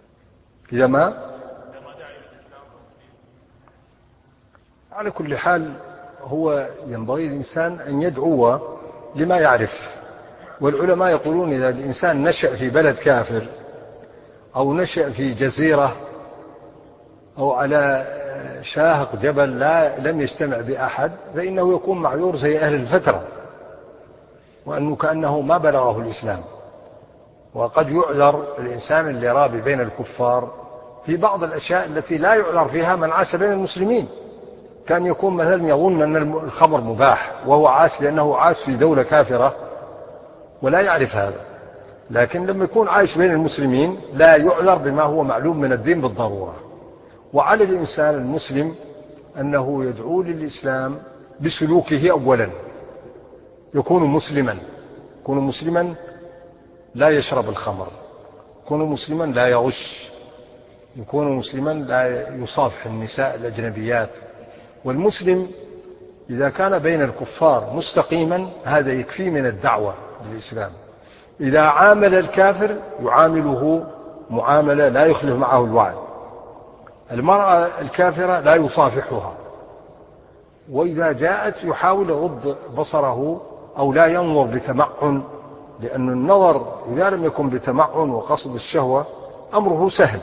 C: إلى الإسلام أو الدين؟
A: على كل حال هو ينبغي الإنسان أن يدعو لما يعرف، والعلماء يقولون إذا الإنسان نشأ في بلد كافر أو نشأ في جزيرة أو على شاهق جبل لم يجتمع بأحد فإنه يكون معذور زي أهل الفترة، وأنه كأنه ما بلغه الإسلام. وقد يعذر الإنسان اللي رابي بين الكفار في بعض الأشياء التي لا يعذر فيها من عاش بين المسلمين. كان يكون مثلا يظن أن الخمر مباح وهو عاش لأنه عاش في دولة كافرة ولا يعرف هذا، لكن لما يكون عايش بين المسلمين لا يعذر بما هو معلوم من الدين بالضرورة. وعلى الإنسان المسلم أنه يدعو للإسلام بسلوكه أولا، يكون مسلما لا يشرب الخمر، يكون مسلما لا يغش، يكون مسلما لا يصافح النساء الأجنبيات. والمسلم إذا كان بين الكفار مستقيما هذا يكفي من الدعوة للإسلام. إذا عامل الكافر يعامله معاملة لا يخلف معه الوعد. المرأة الكافرة لا يصافحها، وإذا جاءت يحاول يغض بصره أو لا ينظر بتمعن، لأن النظر إذا لم يكن بتمعن وقصد الشهوة أمره سهل.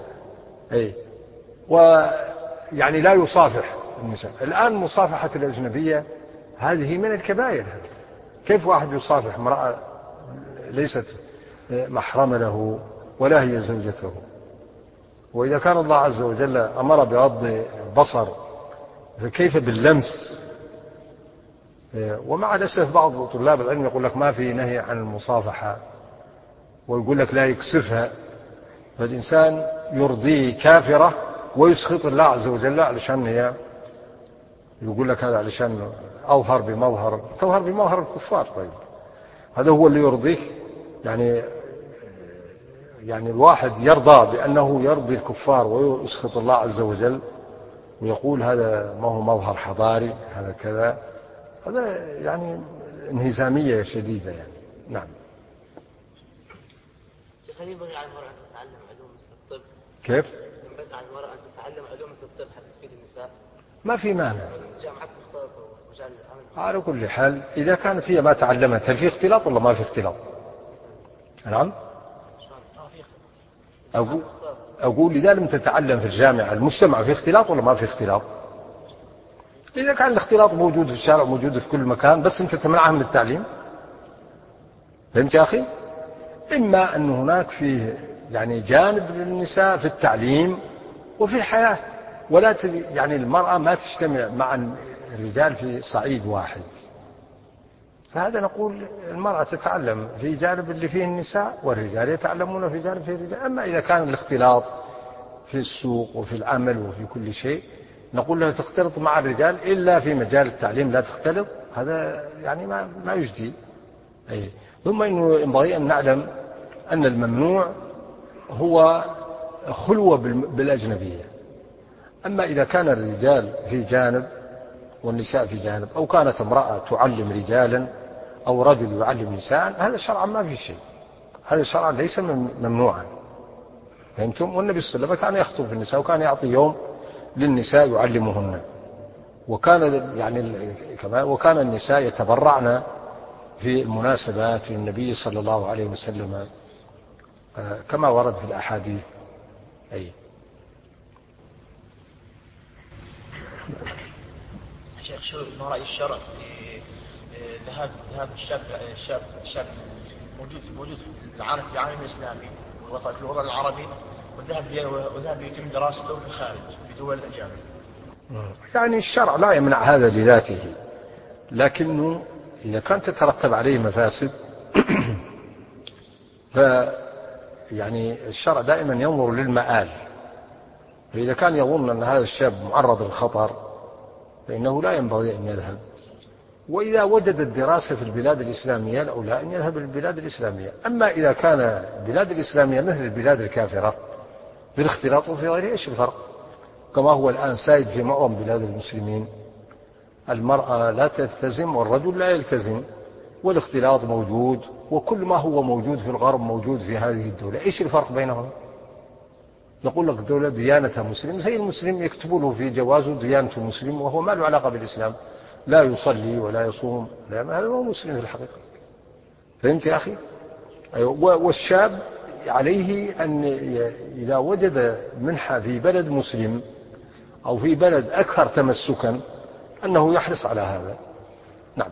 A: ويعني لا يصافح النساء. الآن مصافحة الأجنبية هذه من الكبائر. كيف واحد يصافح امرأة ليست محرمة له ولا هي زوجته؟ وإذا كان الله عز وجل أمر بغض البصر فكيف باللمس؟ ومع الأسف بعض طلاب العلم يقول لك ما في نهي عن المصافحة، ويقول لك لا يكسفها. فالإنسان يرضي كافرة ويسخط الله عز وجل علشان هي يقول لك هذا علشان تظهر بمظهر الكفار. طيب هذا هو اللي يرضيك؟ يعني الواحد يرضى بأنه يرضي الكفار ويسخط الله عز وجل ويقول هذا ما هو مظهر حضاري، هذا كذا، هذا يعني انهزامية شديدة يعني. نعم.
F: هل ينبغي على المرأة أن تتعلم علوم مثل الطب؟
A: كيف؟
F: ينبغي على المرأة أن تتعلم علوم مثل الطب حتى تفيد النساء؟
A: ما في مانع.
F: جامعات مختلطة ومجال العمل.
A: على كل حال إذا كانت هي ما تعلمت هل في اختلاط ولا ما في اختلاط؟ نعم. أقول إذا لم تتعلم في الجامعة المجتمع في اختلاط ولا ما في اختلاط؟ إذا كان الاختلاط موجود في الشارع موجود في كل مكان بس أنت تمنعها من التعليم، فهمت يا أخي؟ إما أن هناك فيه يعني جانب للنساء في التعليم وفي الحياة، ولا يعني المرأة ما تجتمع مع الرجال في صعيد واحد. فهذا نقول المرأة تتعلم في جانب اللي فيه النساء والرجال يتعلمون في جانب فيه الرجال. أما إذا كان الاختلاط في السوق وفي العمل وفي كل شيء نقول لها تختلط مع الرجال إلا في مجال التعليم لا تختلط، هذا يعني ما يجدي. ثم إنه ينبغي أن نعلم أن الممنوع هو خلوة بالأجنبية. أما إذا كان الرجال في جانب والنساء في جانب، أو كانت امرأة تعلم رجالا أو رجل يعلم نساء، هذا شرعا ما في شيء، هذا شرعا ليس ممنوعا. فهمتم؟ والنبي صلى الله عليه وسلم كان يخطب في النساء وكان يعطي يوم للنساء يعلمهن، وكان النساء يتبرعن في المناسبات للنبي صلى الله عليه وسلم كما ورد في الأحاديث.
E: شيخ شو ما رأي الشرع في ذهاب الشاب موجود في العالم الإسلامي في الوطن العربي والذهاب يتم دراسته في الخارج في دول الأجانب؟
A: يعني الشرع لا يمنع هذا لذاته، لكنه إذا كانت تترتب عليه مفاسد يعني الشرع دائما ينظر للمآل. فإذا كان يظن أن هذا الشاب معرض للخطر فإنه لا ينبغي أن يذهب. وإذا وجد الدراسة في البلاد الإسلامية الأولى أن يذهب للبلاد الإسلامية. أما إذا كان البلاد الإسلامية مثل البلاد الكافرة في الاختلاط وفي غيره، إيش الفرق؟ كما هو الآن سائد في معظم بلاد المسلمين. المرأة لا تلتزم والرجل لا يلتزم، والاختلاط موجود، وكل ما هو موجود في الغرب موجود في هذه الدولة. إيش الفرق بينهم؟ يقول لك دولة ديانتها مسلم، زي المسلم يكتب له في جوازه ديانته مسلم وهو ما له علاقة بالإسلام، لا يصلي ولا يصوم، لا، هذا هو مسلم في الحقيقة. فهمت يا أخي؟ والشاب عليه أن إذا وجد منحة في بلد مسلم أو في بلد أكثر تمسكا أنه يحرص على هذا. نعم.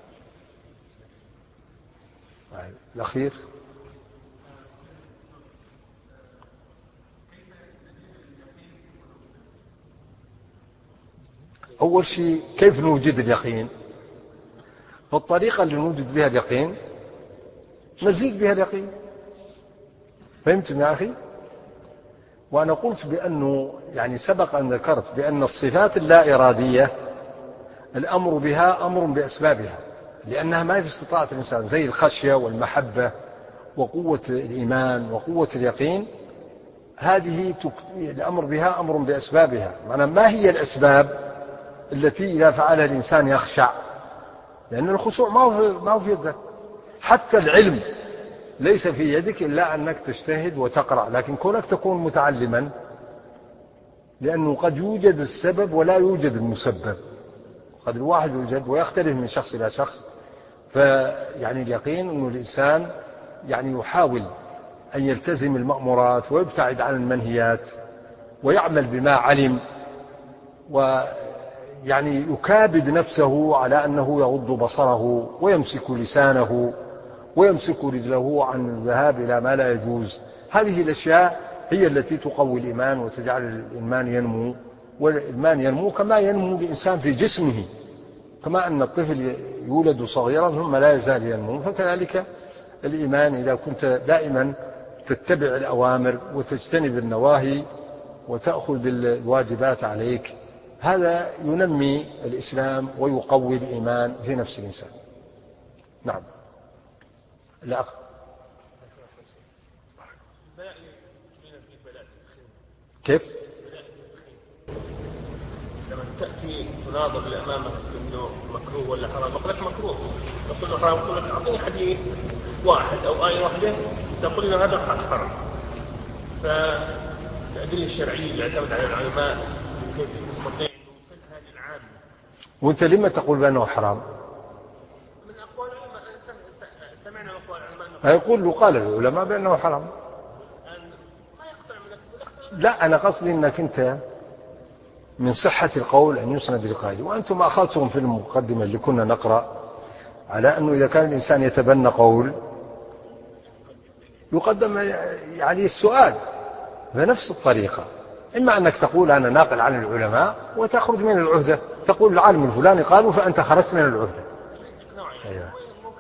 A: الأخير. أول شيء كيف نوجد اليقين؟ فالطريقة اللي نوجد بها اليقين نزيد بها اليقين. فهمتم يا أخي؟ وأنا قلت بأنه يعني سبق أن ذكرت بأن الصفات اللا إرادية الأمر بها أمر بأسبابها، لأنها ما في استطاعة الإنسان، زي الخشية والمحبة وقوة الإيمان وقوة اليقين، هذه الأمر بها أمر بأسبابها. معنى ما هي الأسباب التي إذا فعلها الإنسان يخشع؟ لأن الخشوع ما هو في يدك. حتى العلم ليس في يدك إلا أنك تجتهد وتقرأ، لكن كونك تكون متعلما، لأنه قد يوجد السبب ولا يوجد المسبب، قد الواحد يوجد ويختلف من شخص إلى شخص. فيعني اليقين أنه الإنسان يعني يحاول أن يلتزم المأمورات ويبتعد عن المنهيات ويعمل بما علم، ويعني يكابد نفسه على أنه يغض بصره ويمسك لسانه ويمسك رجله عن الذهاب إلى ما لا يجوز. هذه الأشياء هي التي تقوي الإيمان وتجعل الإيمان ينمو. والإيمان ينمو كما ينمو الإنسان في جسمه، كما أن الطفل يولد صغيرا ثم لا يزال ينمو، فكذلك الإيمان إذا كنت دائما تتبع الأوامر وتجتنب النواهي وتأخذ بالواجبات عليك، هذا ينمي الإسلام ويقوي الإيمان في نفس الإنسان. نعم. الأخ. كيف؟
G: لما تأتي تناظر اللي أمامك إنه مكروه ولا حرام، أقول لك مكروه، تقول له حرام، أقول لك أعطيني حديث واحد أو آية واحدة تقول له هذا حرام. فالأدلة الشرعية اللي اعتمد على العلماء كيف نستطيع أن نوصل هذه العامة.
A: وأنت لما تقول بأنه حرام؟
G: من أقوال العلماء، سمعنا أقوال العلماء.
A: يقول قال العلماء بأنه حرام.
G: ما يقطع من
A: لا، أنا قصدي أنك أنت من صحة القول أن يسند لقائل، وأنتم أخذتم في المقدمة اللي كنا نقرأ على أنه إذا كان الإنسان يتبنى قول يقدم يعني السؤال بنفس الطريقة. إما أنك تقول أنا ناقل عن العلماء وتخرج من العهدة، تقول العالم الفلاني قالوا فأنت خرجت من العهدة. أيوة.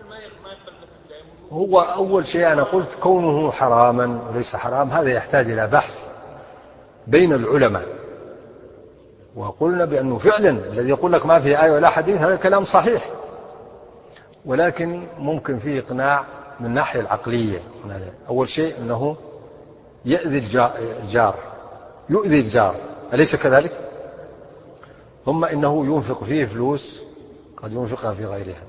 A: هو أول شيء أنا قلت كونه حراما وليس حرام هذا يحتاج إلى بحث بين العلماء، وقلنا بأنه فعلا الذي يقول لك ما في آية ولا حديث هذا كلام صحيح، ولكن ممكن فيه إقناع من الناحية العقلية. أول شيء أنه يؤذي الجار، يؤذي الجار، أليس كذلك؟ ثم إنه ينفق فيه فلوس قد ينفقها في غيرها،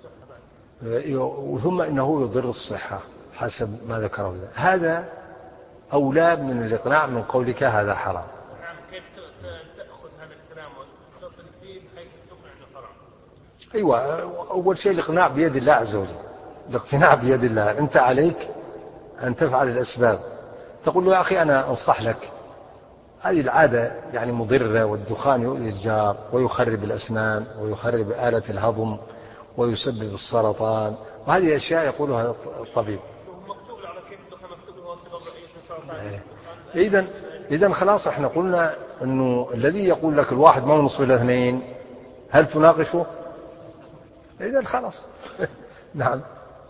A: ثم إنه يضر الصحة حسب ما ذكره. هذا أولى من الإقناع من قولك هذا حرام.
G: كيف تأخذ هذا الكلام وتصل فيه بحيث تقنع أنه حرام؟
A: أيوة، أول شيء الإقناع بيد الله عز وجل، الاقتناع بيد الله. أنت عليك أن تفعل الأسباب. تقول له يا أخي أنا أنصح لك، هذه العادة يعني مضرة، والدخان يؤذي الجار ويخرب الأسنان ويخرب آلة الهضم ويسبب السرطان، وهذه أشياء يقولها الطبيب.
G: مكتوب على كيف الدخان مكتوب هو سبب رئيس السرطان.
A: إذن خلاص احنا قلنا أنه الذي يقول لك الواحد ما هو نصف الاثنين هل تناقشه؟ إذن خلاص. نعم.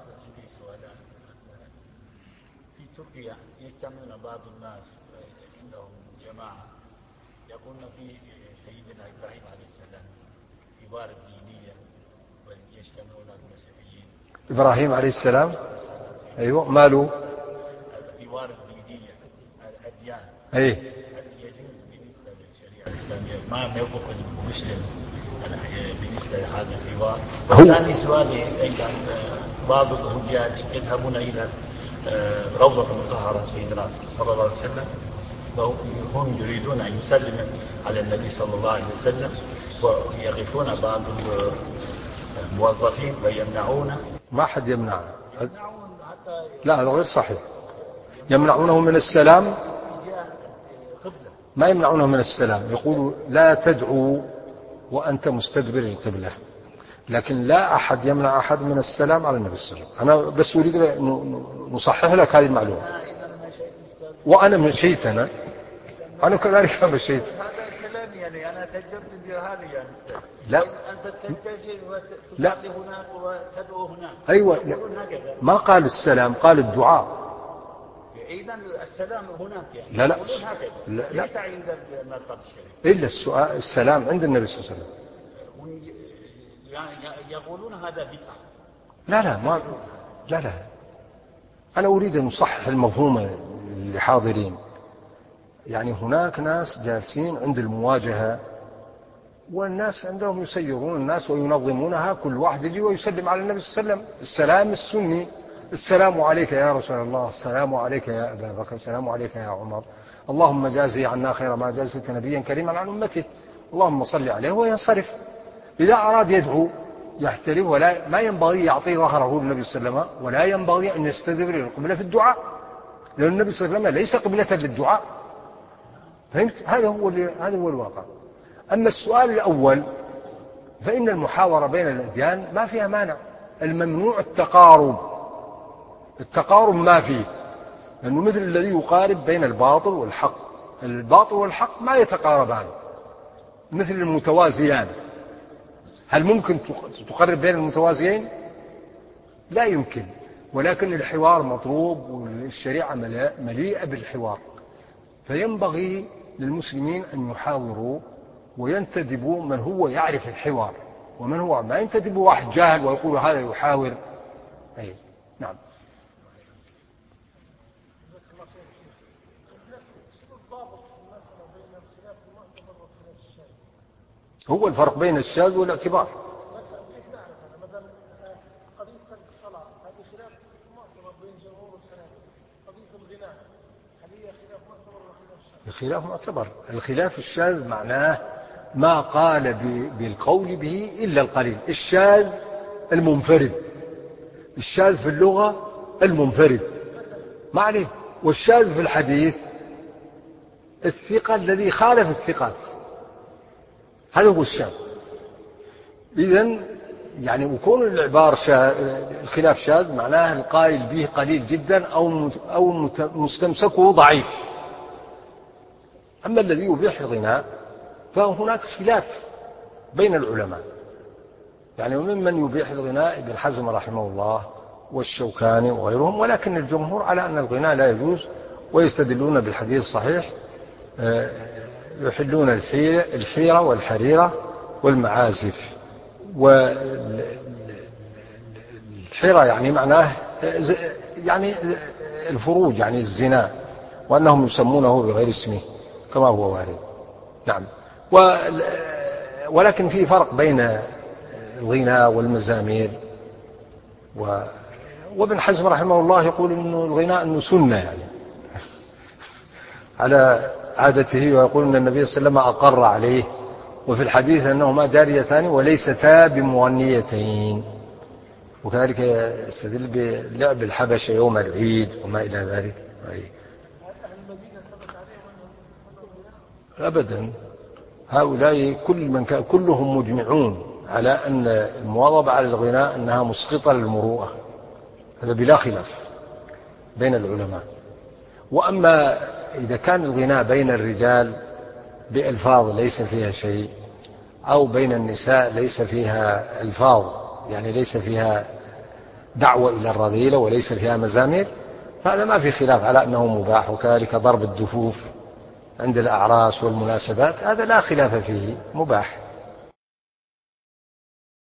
C: في تركيا يجتمعون بعض الناس عندهم جماعة يقولون في سيدنا إبراهيم عليه السلام في بارد دينية ويجتمعون المسيحيين.
A: إبراهيم عليه السلام أيوة ماله
C: في بارد دينية الأديان.
A: أي
C: هل يجوز بالنسبة للشريعة ما يوقف المسلم بالنسبة لهذا الحوار. وثاني سؤالي أيضا، بعض الحجاج يذهبون إلى روضة المطهرة سيدنا صلى الله عليه وسلم، وهم يريدون أن يسلموا على النبي صلى الله عليه وسلم، ويقفون بعض الموظفين ويمنعون.
A: ما حد يمنع. لا، هذا غير صحيح. يمنعونه من السلام، ما يمنعونه من السلام، يقول لا تدعو وأنت مستدبر القبلة، لكن لا أحد يمنع أحد من السلام على النبي صلى الله عليه وسلم. أنا بس أريد نصحح لك هذه المعلومة. وأنا مشيت، أنا كذلك مشيت.
C: هذا الكلام يعني أنا تجربت بهذا يا أستاذ.
A: لا،
C: أنت تتجه وتصلي هناك وتدعو هناك.
A: أيوة، ما قال السلام، قال الدعاء.
C: إذا السلام هناك يعني.
A: لا
C: لا ليس عند المرقد الشريف.
A: إلا السلام عند النبي صلى الله عليه وسلم.
C: يعني يقولون هذا بدعة.
A: لا، أنا أريد أن أصحح المفهوم للحاضرين. يعني هناك ناس جالسين عند المواجهة، والناس عندهم يسيرون الناس وينظمونها، كل واحد يجي ويسلم على النبي صلى الله عليه وسلم. السلام السني: السلام عليك يا رسول الله، السلام عليك يا أبا بكر، السلام عليك يا عمر، اللهم جازي عنا خير ما جازت نبيا كريما عن أمته، اللهم صل عليه، وينصرف. إذا أراد يدعو يحترم، ولا ما ينبغي يعطي ظهره للنبي صلى الله عليه وسلم، ولا ينبغي أن يستدبر القبلة في الدعاء، لأن النبي صلى الله عليه وسلم ليس قبلة للدعاء. فهمت؟ هذا هو الواقع. أما السؤال الأول فإن المحاورة بين الأديان ما فيها مانع. الممنوع التقارب ما فيه، لأنه مثل الذي يقارب بين الباطل والحق. الباطل والحق ما يتقاربان، مثل المتوازيان. هل ممكن تقرب بين المتوازيين؟ لا يمكن. ولكن الحوار مطلوب، والشريعة مليئة بالحوار. فينبغي للمسلمين أن يحاوروا وينتدبوا من هو يعرف الحوار ومن هو ما ينتدبوا واحد جاهل ويقول هذا يحاور. أي نعم. هو الفرق بين الشاذ والاعتبار.
H: مثلا قضية ترك الصلاة هذه خلاف معتبر بين جمهور الحنابلة. قضية الغناء هل هي خلاف معتبر ولا خلاف شاذ؟
A: الخلاف معتبر. الخلاف الشاذ معناه ما قال بالقول به إلا القليل. الشاذ المنفرد، الشاذ في اللغة المنفرد ما عليه. والشاذ في الحديث الثقة الذي خالف الثقات، هذا هو الشاذ. إذن يعني وكون العبارة الخلاف شاذ معناه القائل به قليل جدا أو مستمسكه ضعيف. أما الذي يبيح الغناء فهناك خلاف بين العلماء، يعني وممن يبيح الغناء ابن حزم رحمه الله والشوكاني وغيرهم، ولكن الجمهور على أن الغناء لا يجوز، ويستدلون بالحديث الصحيح: يحلون الحيرة والحريرة والمعازف. والحيرة يعني معناه يعني الفروج، يعني الزنا، وأنهم يسمونه بغير اسمه كما هو وارد. نعم. ولكن في فرق بين الغناء والمزامير. وابن حزم رحمه الله يقول إنه الغناء إنه سنة يعني على عادته، ويقول أن النبي صلى الله عليه وسلم أقر عليه، وفي الحديث أنهما جاريتان وليستا بمغنيتين. وكذلك يستدل بلعب الحبشة يوم العيد وما إلى ذلك. أبدا، هؤلاء كلهم مجمعون على أن المواظبة على الغناء أنها مسقطة للمروءة، هذا بلا خلاف بين العلماء. وأما إذا كان الغناء بين الرجال بألفاظ ليس فيها شيء، أو بين النساء ليس فيها ألفاظ، يعني ليس فيها دعوة إلى الرذيلة وليس فيها مزامير، فهذا ما في خلاف على أنه مباح. وكذلك ضرب الدفوف عند الأعراس والمناسبات، هذا لا خلاف فيه، مباح.